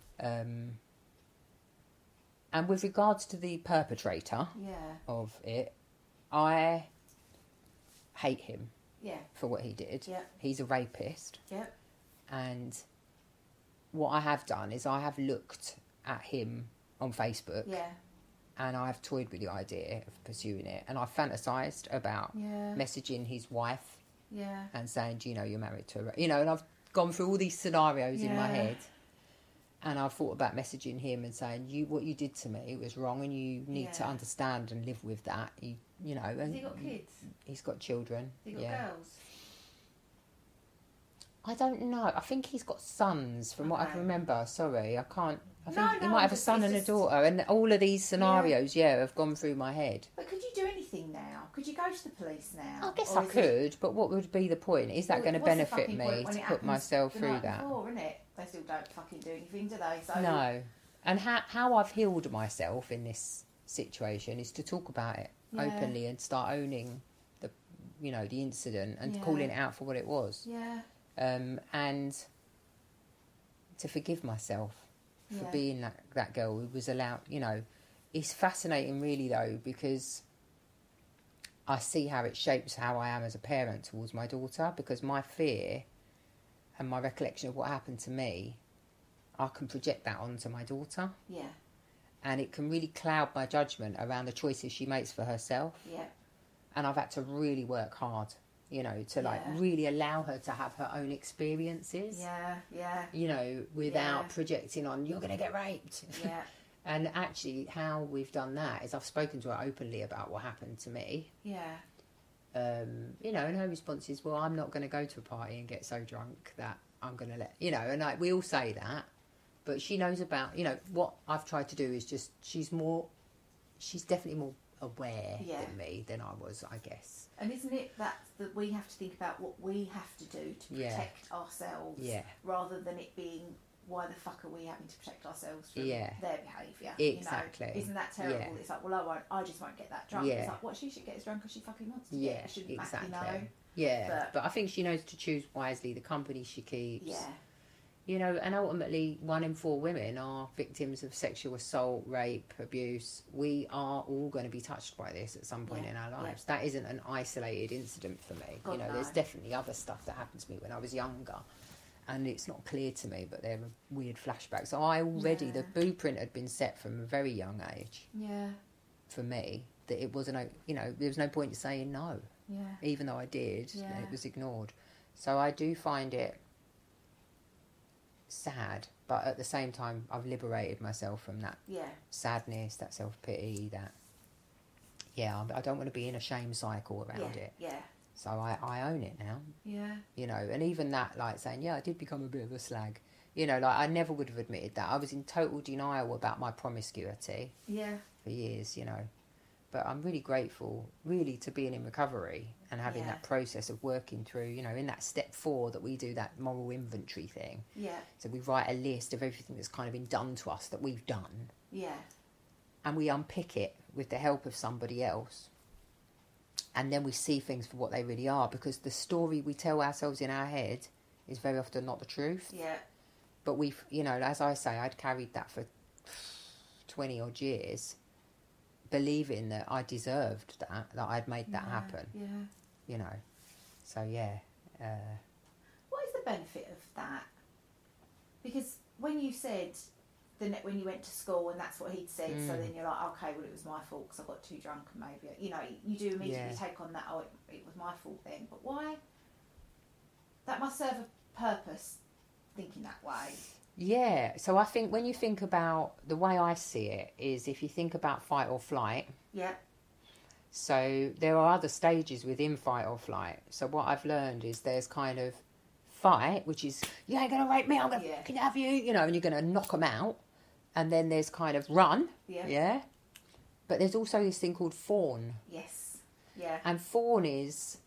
And with regards to the perpetrator of it, I hate him for what he did. Yeah. He's a rapist. Yeah. And what I have done is I have looked at him on Facebook. Yeah. And I've toyed with the idea of pursuing it. And I've fantasised about messaging his wife and saying, do you know you're married to her? And I've gone through all these scenarios in my head. And I've thought about messaging him and saying, what you did to me was wrong, and you need to understand and live with that. And has he got kids? He's got children. Has he got girls? I don't know. I think he's got sons, from what I can remember. Sorry, I can't... I think he might have a son and a daughter, and all of these scenarios, have gone through my head. But could you do anything now? Could you go to the police now? I guess I could, but what would be the point? Is that going to benefit me to put myself through that? Before, isn't it? They still don't fucking do anything, do they? So... No. And how I've healed myself in this situation is to talk about it openly and start owning the incident and calling it out for what it was. Yeah. And to forgive myself for being that girl who was allowed, It's fascinating really though, because I see how it shapes how I am as a parent towards my daughter, because my fear and my recollection of what happened to me, I can project that onto my daughter. Yeah. And it can really cloud my judgment around the choices she makes for herself. Yeah. And I've had to really work hard, to really allow her to have her own experiences. Yeah. Without projecting on, you're going to get raped. Yeah. And actually how we've done that is I've spoken to her openly about what happened to me. Yeah. And her response is, well, I'm not going to go to a party and get so drunk that I'm going to and we all say that, but she knows about, what I've tried to do is just, she's definitely more aware than I was, I guess. And isn't it that we have to think about what we have to do to protect ourselves rather than it being, why the fuck are we having to protect ourselves from their behaviour? Exactly. Isn't that terrible? Yeah. It's like, well, I just won't get that drunk. Yeah. It's like, what, she should get as drunk as she fucking wants to get. It shouldn't matter, Yeah, but I think she knows to choose wisely the company she keeps. Yeah. And ultimately 1 in 4 women are victims of sexual assault, rape, abuse. We are all going to be touched by this at some point in our lives. That isn't an isolated incident for me. God, there's definitely other stuff that happened to me when I was younger. And it's not clear to me, but there are weird flashbacks. So the blueprint had been set from a very young age. Yeah. For me, that it wasn't, there was no point in saying no. Yeah. Even though I did, it was ignored. So I do find it sad, but at the same time, I've liberated myself from that sadness, that self-pity, that, I don't want to be in a shame cycle around it. Yeah. So I own it now. Yeah. You know, and even that, like, saying, I did become a bit of a slag. You know, like, I never would have admitted that. I was in total denial about my promiscuity. Yeah. For years, you know. But I'm really grateful, really, to being in recovery and having that process of working through, you know, in that step 4 that we do that moral inventory thing. Yeah. So we write a list of everything that's kind of been done to us that we've done. Yeah. And we unpick it with the help of somebody else. And then we see things for what they really are, because the story we tell ourselves in our head is very often not the truth. Yeah. But we've, you know, as I say, I'd carried that for 20 odd years, believing that I deserved that I'd made that happen. Yeah. You know. So, what is the benefit of that? Because when you said, when you went to school and that's what he'd said, so then you're like, okay, well, it was my fault because I got too drunk and maybe, you know, you do immediately take on that, it was my fault then. But why? That must serve a purpose, thinking that way. Yeah, so I think when you think about, the way I see it is, if you think about fight or flight. Yeah. So there are other stages within fight or flight. So what I've learned is there's kind of fight, which is, you ain't going to rape me, I'm going to fucking have you, you know, and you're going to knock them out. And then there's kind of run. Yeah. But there's also this thing called fawn. Yes. Yeah. And fawn is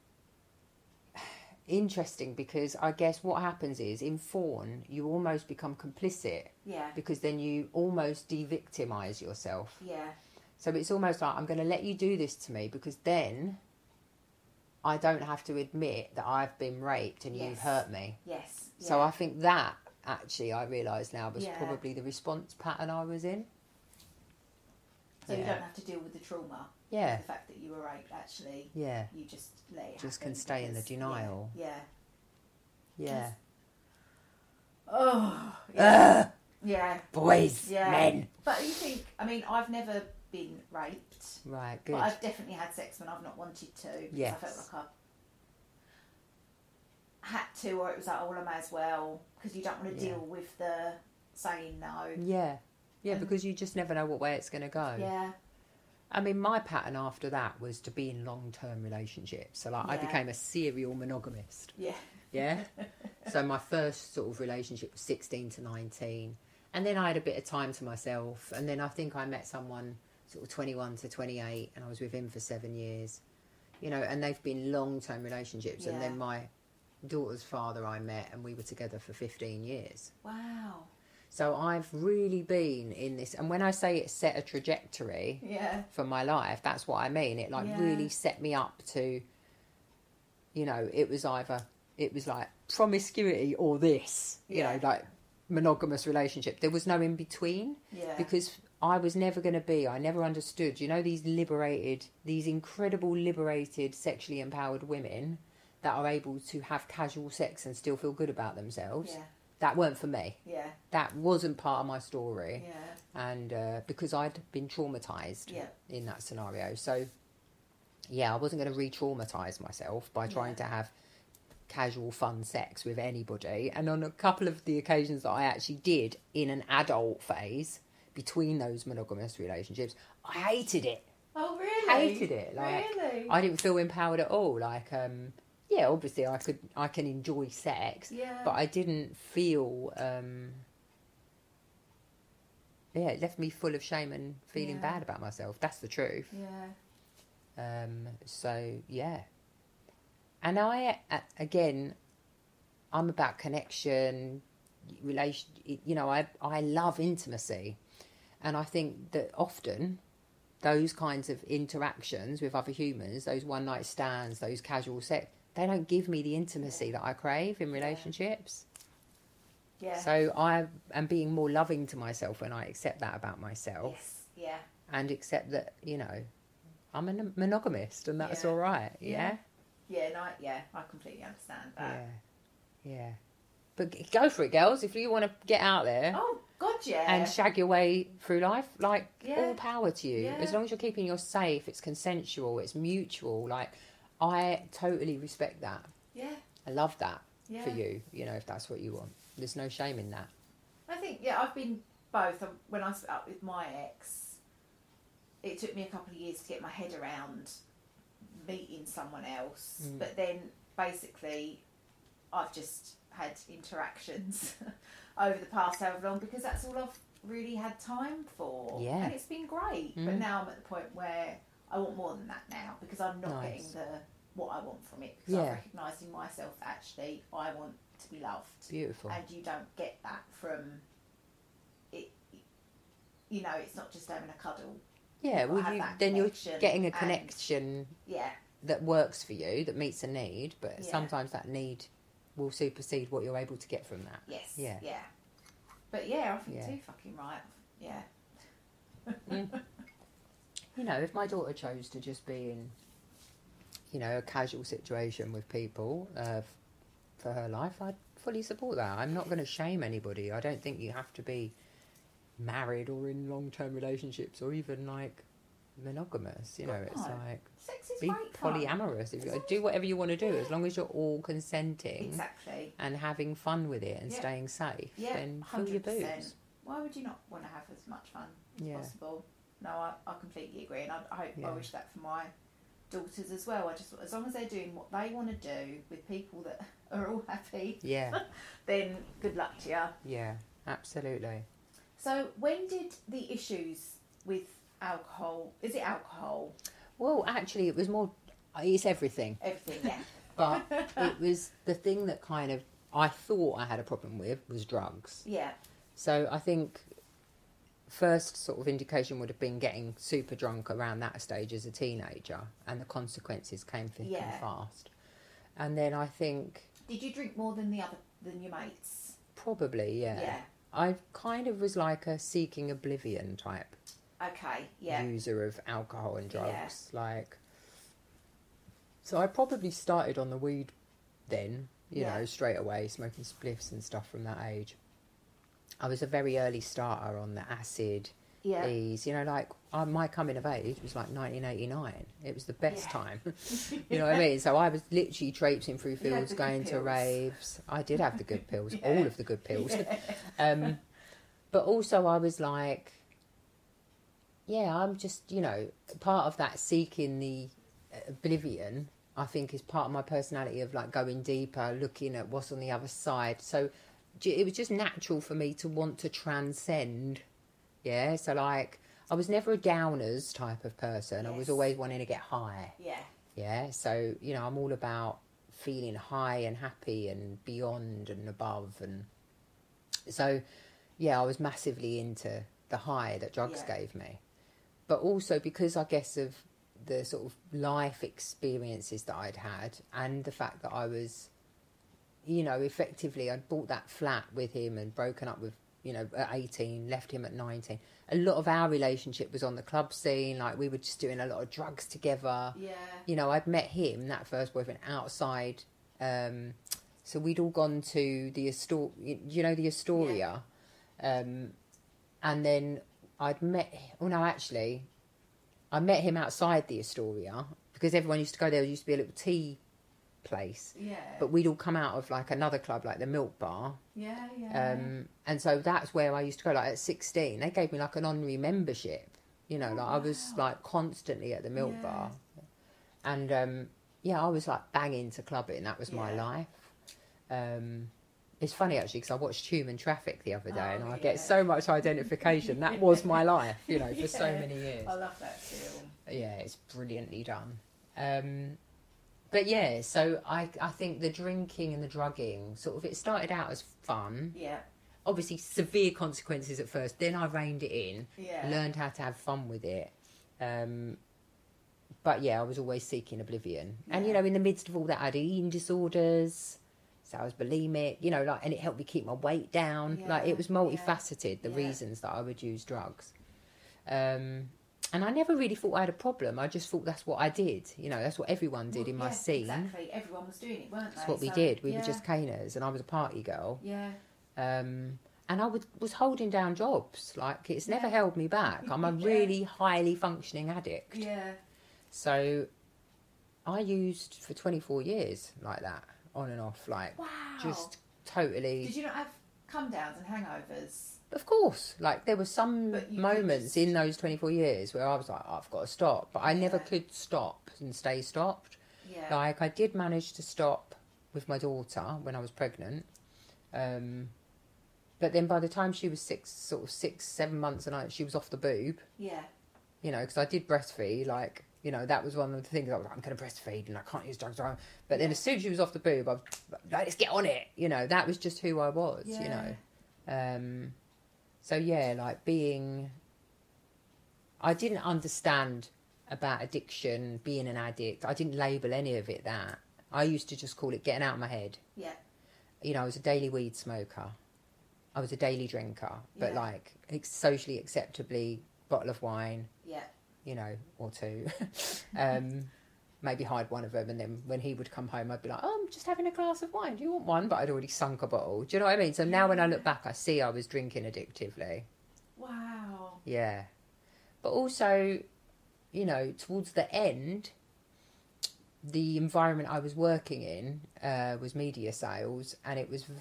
interesting, because I guess what happens is, in fawn, you almost become complicit. Yeah. Because then you almost de-victimise yourself. Yeah. So it's almost like, I'm going to let you do this to me, because then I don't have to admit that I've been raped and you've hurt me. Yes. Yeah. So I think that, actually, I realise now, was probably the response pattern I was in. So you don't have to deal with the trauma. Yeah. The fact that you were raped, actually. Yeah. You just let it just happen can stay in the denial. Yeah. Yeah. Oh. Yeah. Yeah. Boys. Men. But you think, I mean, I've never been raped. Right, good. But I've definitely had sex when I've not wanted to. Yes. I felt like I had to, or it was like, oh, well, I may as well, because you don't want to deal with the saying no. Yeah. Yeah, because you just never know what way it's going to go. Yeah. I mean, my pattern after that was to be in long-term relationships. So, like, I became a serial monogamist. Yeah. Yeah? So my first sort of relationship was 16 to 19. And then I had a bit of time to myself. And then I think I met someone sort of 21 to 28, and I was with him for 7 years. You know, and they've been long-term relationships. Yeah. And then my daughter's father I met, and we were together for 15 years. Wow. So I've really been in this, and when I say it set a trajectory for my life, that's what I mean. It really set me up to, you know, it was like promiscuity or this, you know, like monogamous relationship. There was no in between, because I was never going to be, I never understood, you know, these incredible liberated, sexually empowered women that are able to have casual sex and still feel good about themselves. Yeah. That weren't for me. Yeah. That wasn't part of my story. Yeah. And because I'd been traumatised in that scenario. So, I wasn't going to re-traumatise myself by trying to have casual, fun sex with anybody. And on a couple of the occasions that I actually did in an adult phase, between those monogamous relationships, I hated it. Oh, really? Hated it. Like, really? I didn't feel empowered at all. Like, obviously I can enjoy sex, but I didn't feel, it left me full of shame and feeling bad about myself. That's the truth. Yeah. And I, again, I'm about connection, relation, you know, I love intimacy. And I think that often those kinds of interactions with other humans, those one night stands, those casual sex, they don't give me the intimacy that I crave in relationships. Yeah. So I am being more loving to myself when I accept that about myself. Yes. Yeah. And accept that, you know, I'm a monogamist and that's all right. Yeah. I completely understand that. Yeah. But go for it, girls. If you want to get out there. Oh, God, yeah. And shag your way through life, like, all power to you. As long as you're keeping yourself safe, it's consensual, it's mutual. Like, I totally respect that. Yeah. I love that. for you, you know, if that's what you want. There's no shame in that. I think, I've been both. When I split up with my ex, it took me a couple of years to get my head around meeting someone else. But then, basically, I've just had interactions over the past however long, because that's all I've really had time for. Yeah. And it's been great. But now I'm at the point where I want more than that now, because I'm not getting what I want from it. Because I've recognised in myself that actually I want to be loved. Beautiful. And you don't get that from it. You know, it's not just having a cuddle. Yeah, then you're getting a connection that works for you, that meets a need, but sometimes that need will supersede what you're able to get from that. Yes. Yeah. Yeah. But I think too fucking right. Yeah. You know, if my daughter chose to just be in, you know, a casual situation with people for her life, I'd fully support that. I'm not going to shame anybody. I don't think you have to be married or in long-term relationships or even like monogamous. You know, it's like sex is be great polyamorous. If you do whatever you want to do, as long as you're all consenting and having fun with it and staying safe, then fill your boots. Why would you not want to have as much fun as possible? No, I completely agree, and I wish that for my daughters as well. I just, as long as they're doing what they want to do with people that are all happy, then good luck to you. Yeah, absolutely. So when did the issues with alcohol, is it alcohol? Well, actually it was more, it's everything. Everything, yeah. But it was the thing that kind of I thought I had a problem with was drugs. Yeah. So I think first sort of indication would have been getting super drunk around that stage as a teenager, and the consequences came thick and fast. And then I think... Did you drink more than your mates? Probably, yeah. I kind of was like a seeking oblivion type user of alcohol and drugs. Like, so I probably started on the weed then, you know, straight away, smoking spliffs and stuff from that age. I was a very early starter on the acid, these, you know, like my coming of age was like 1989. It was the best time. You know what I mean? So I was literally traipsing through fields, going to raves. I did have the good pills, all of the good pills. But also I was like, I'm just, you know, part of that seeking the oblivion, I think, is part of my personality of like going deeper, looking at what's on the other side. So it was just natural for me to want to transcend. Yeah, so like I was never a downers type of person. I was always wanting to get high. Yeah, so, you know, I'm all about feeling high and happy and beyond and above. And so, I was massively into the high that drugs gave me. But also because I guess of the sort of life experiences that I'd had, and the fact that I was, you know, effectively I'd bought that flat with him and broken up with, you know, at 18, left him at 19. A lot of our relationship was on the club scene. Like, we were just doing a lot of drugs together. Yeah. You know, I'd met him, that first boyfriend, outside. So we'd all gone to the the Astoria. And then I met him outside the Astoria, because everyone used to go there. There used to be a little tea place. Yeah. But we'd all come out of like another club, like the Milk Bar. Yeah. And so that's where I used to go. Like at 16, they gave me like an honorary membership. You know, I was like constantly at the Milk Bar. And I was like banging to clubbing. That was my life. It's funny actually, because I watched Human Traffic the other day, and I get so much identification. That was my life, you know, for so many years. I love that film. Yeah, it's brilliantly done. But so I think the drinking and the drugging, sort of, it started out as fun. Yeah. Obviously, severe consequences at first. Then I reined it in. Yeah. Learned how to have fun with it. But I was always seeking oblivion. Yeah. And, you know, in the midst of all that, I had eating disorders. So I was bulimic, you know, like, and it helped me keep my weight down. Yeah. Like, it was multifaceted, the reasons that I would use drugs. And I never really thought I had a problem. I just thought that's what I did. You know, that's what everyone did in my scene. Exactly. Everyone was doing it, weren't they? That's what we did. We were just caners, and I was a party girl. Yeah. And I was holding down jobs. Like, it's never held me back. I'm a really highly functioning addict. Yeah. So I used for 24 years like that. on and off, like, wow. just totally. Did you not have come downs and hangovers? Of course, like there were some moments in those 24 years where I was like, oh, I've got to stop, but I never could stop and stay stopped. Yeah. Like I did manage to stop with my daughter when I was pregnant, but then by the time she was 6-7 months and she was off the boob. Yeah. You know, because I did breastfeed, like, you know, that was one of the things I was like, I'm going to breastfeed and I can't use drugs. But then as soon as she was off the boob, I was like, let's get on it. You know, that was just who I was, you know. So, yeah, like I didn't understand about addiction, being an addict. I didn't label any of it that. I used to just call it getting out of my head. Yeah. You know, I was a daily weed smoker. I was a daily drinker, but like socially acceptably, bottle of wine. Yeah. You know, or two. Maybe hide one of them, and then when he would come home, I'd be like, oh, I'm just having a glass of wine. Do you want one? But I'd already sunk a bottle. Do you know what I mean? So now when I look back, I see I was drinking addictively. Wow. Yeah. But also, you know, towards the end, the environment I was working in was media sales, and it was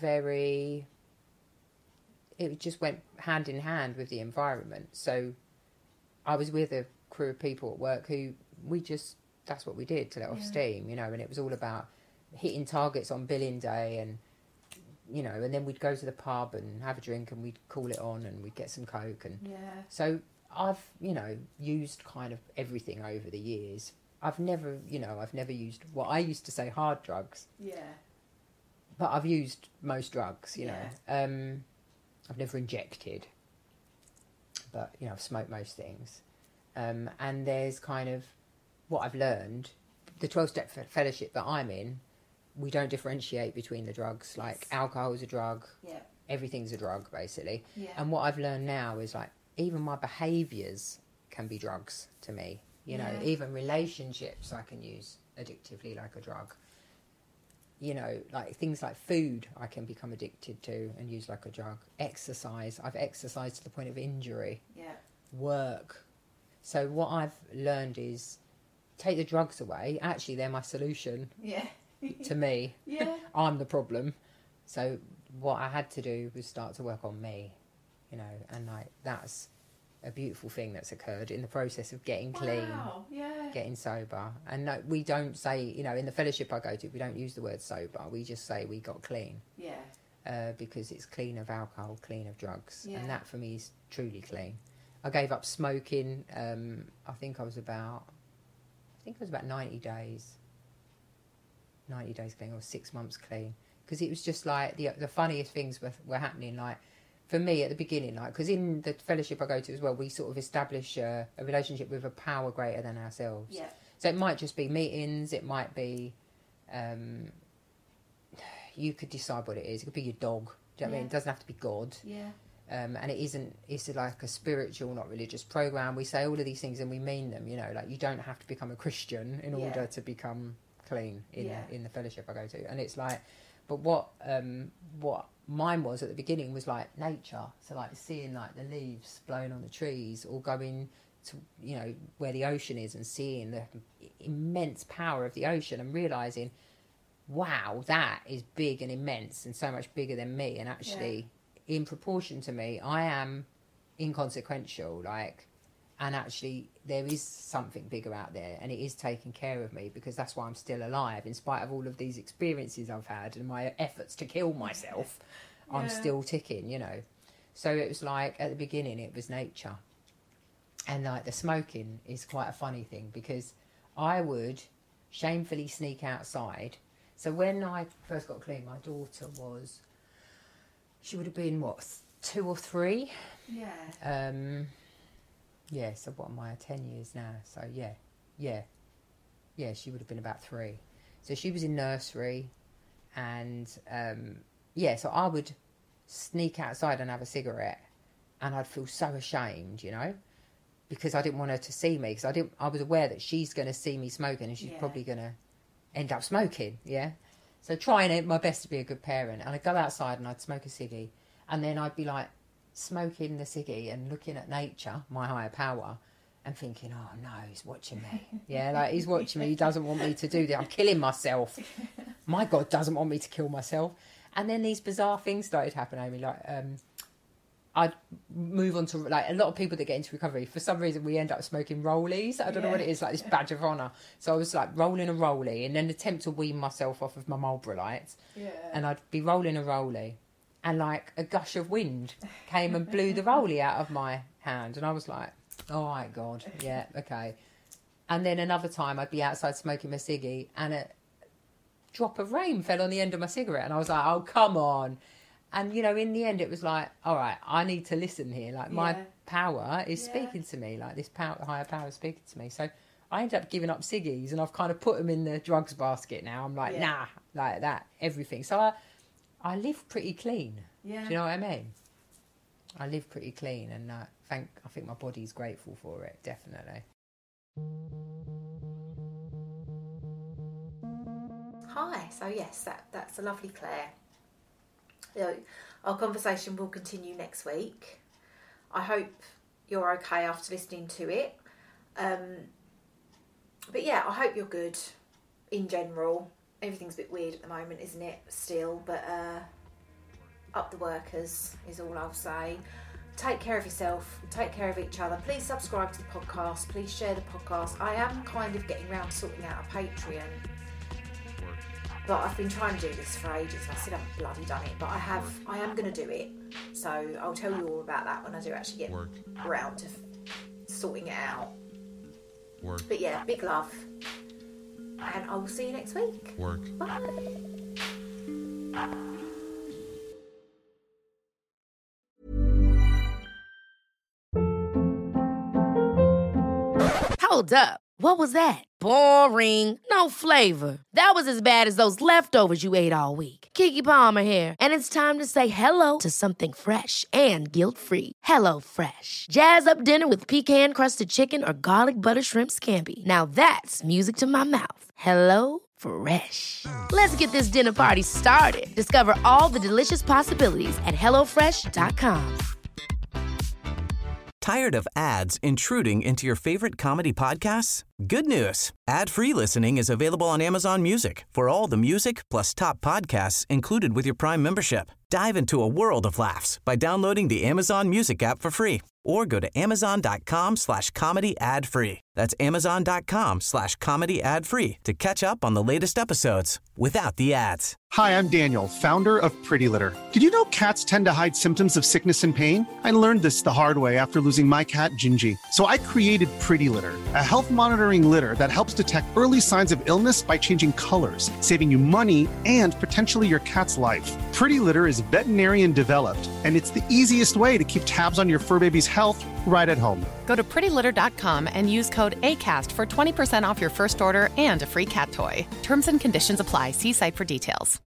it just went hand in hand with the environment. So I was with a crew of people at work who that's what we did to let off steam, you know, and it was all about hitting targets on billing day and, you know, and then we'd go to the pub and have a drink and we'd call it on and we'd get some Coke. And so I've, you know, used kind of everything over the years. I've never used what I used to say hard drugs. Yeah. But I've used most drugs, you know. I've never injected. But, you know, I've smoked most things. And there's kind of what I've learned, the 12-step fellowship that I'm in, we don't differentiate between the drugs. Like, alcohol is a drug. Yeah. Everything's a drug, basically. Yeah. And what I've learned now is, like, even my behaviours can be drugs to me. You know, even relationships I can use addictively like a drug. You know, like things like food I can become addicted to and use like a drug. Exercise. I've exercised to the point of injury. Yeah. Work. So what I've learned is take the drugs away. Actually, they're my solution. Yeah. To me. Yeah. I'm the problem. So what I had to do was start to work on me, you know, and like that's a beautiful thing that's occurred in the process of getting clean, getting sober. And no, we don't say, you know, in the fellowship I go to, we don't use the word sober. We just say we got clean. Yeah. Because it's clean of alcohol, clean of drugs. Yeah. And that for me is truly clean. I gave up smoking. I think I was about 90 days. 90 days clean or 6 months clean. Because it was just like the funniest things were happening. Like, for me at the beginning, like, because in the fellowship I go to as well, we sort of establish a relationship with a power greater than ourselves. Yeah. So it might just be meetings, it might be, you could decide what it is. It could be your dog. Do you know what I mean? It doesn't have to be God. Yeah. And it's like a spiritual, not religious program. We say all of these things and we mean them, you know, like you don't have to become a Christian in order to become clean in the fellowship I go to. And it's like, but what mine was at the beginning was like nature. So like seeing like the leaves blowing on the trees or going to, you know, where the ocean is and seeing the immense power of the ocean and realising, wow, that is big and immense and so much bigger than me. And actually, in proportion to me, I am inconsequential, like, and actually there is something bigger out there and it is taking care of me because that's why I'm still alive in spite of all of these experiences I've had and my efforts to kill myself. I'm still ticking, you know. So it was like at the beginning it was nature, and like the smoking is quite a funny thing because I would shamefully sneak outside. So when I first got clean, my daughter she would have been what, 2 or 3? Yeah. Yeah, so what am I, 10 years now? So yeah, she would have been about 3. So she was in nursery, and so I would sneak outside and have a cigarette, and I'd feel so ashamed, you know, because I didn't want her to see me, because I was aware that she's going to see me smoking, and she's probably going to end up smoking, yeah. So trying my best to be a good parent, and I'd go outside and I'd smoke a ciggy, and then I'd be like, smoking the ciggy and looking at nature, my higher power, and thinking, oh no, he's watching me. Yeah, like he's watching me. He doesn't want me to do that. I'm killing myself. My God doesn't want me to kill myself. And then these bizarre things started happening, Amy. Like, I'd move on to, like, a lot of people that get into recovery, for some reason we end up smoking rollies. I don't know what it is, like this badge of honour. So I was like rolling a rollie and then attempt to wean myself off of my Marlboro Lights. Yeah. And I'd be rolling a rollie and like a gush of wind came and blew the rollie out of my hand. And I was like, oh my God, yeah, okay. And then another time I'd be outside smoking my ciggy and a drop of rain fell on the end of my cigarette. And I was like, oh, come on. And, you know, in the end, it was like, all right, I need to listen here. Like, my power is speaking to me. Like, this higher power is speaking to me. So I ended up giving up ciggies and I've kind of put them in the drugs basket now. I'm like, nah, like that, everything. So I live pretty clean. Yeah. Do you know what I mean? I live pretty clean and I think my body's grateful for it, definitely. Hi. So, yes, that's a lovely Claire. Our conversation will continue next week. I hope you're okay after listening to it. But yeah, I hope you're good in general. Everything's a bit weird at the moment, isn't it? Still, but up the workers is all I'll say. Take care of yourself. Take care of each other. Please subscribe to the podcast. Please share the podcast. I am kind of getting around to sorting out a Patreon. But I've been trying to do this for ages. I still haven't bloody done it, but I am going to do it. So I'll tell you all about that when I do actually get around to sorting it out. But yeah, big love. And I will see you next week. Bye. Hold up. What was that? Boring. No flavor. That was as bad as those leftovers you ate all week. Keke Palmer here. And it's time to say hello to something fresh and guilt-free. HelloFresh. Jazz up dinner with pecan-crusted chicken or garlic butter shrimp scampi. Now that's music to my mouth. HelloFresh. Let's get this dinner party started. Discover all the delicious possibilities at HelloFresh.com. Tired of ads intruding into your favorite comedy podcasts? Good news. Ad-free listening is available on Amazon Music for all the music plus top podcasts included with your Prime membership. Dive into a world of laughs by downloading the Amazon Music app for free or go to amazon.com/comedy ad-free. That's amazon.com/comedy ad-free to catch up on the latest episodes without the ads. Hi, I'm Daniel, founder of Pretty Litter. Did you know cats tend to hide symptoms of sickness and pain? I learned this the hard way after losing my cat, Gingy. So I created Pretty Litter, a health monitoring litter that helps detect early signs of illness by changing colors, saving you money and potentially your cat's life. Pretty Litter is veterinarian developed, and it's the easiest way to keep tabs on your fur baby's health right at home. Go to prettylitter.com and use code ACAST for 20% off your first order and a free cat toy. Terms and conditions apply. See site for details.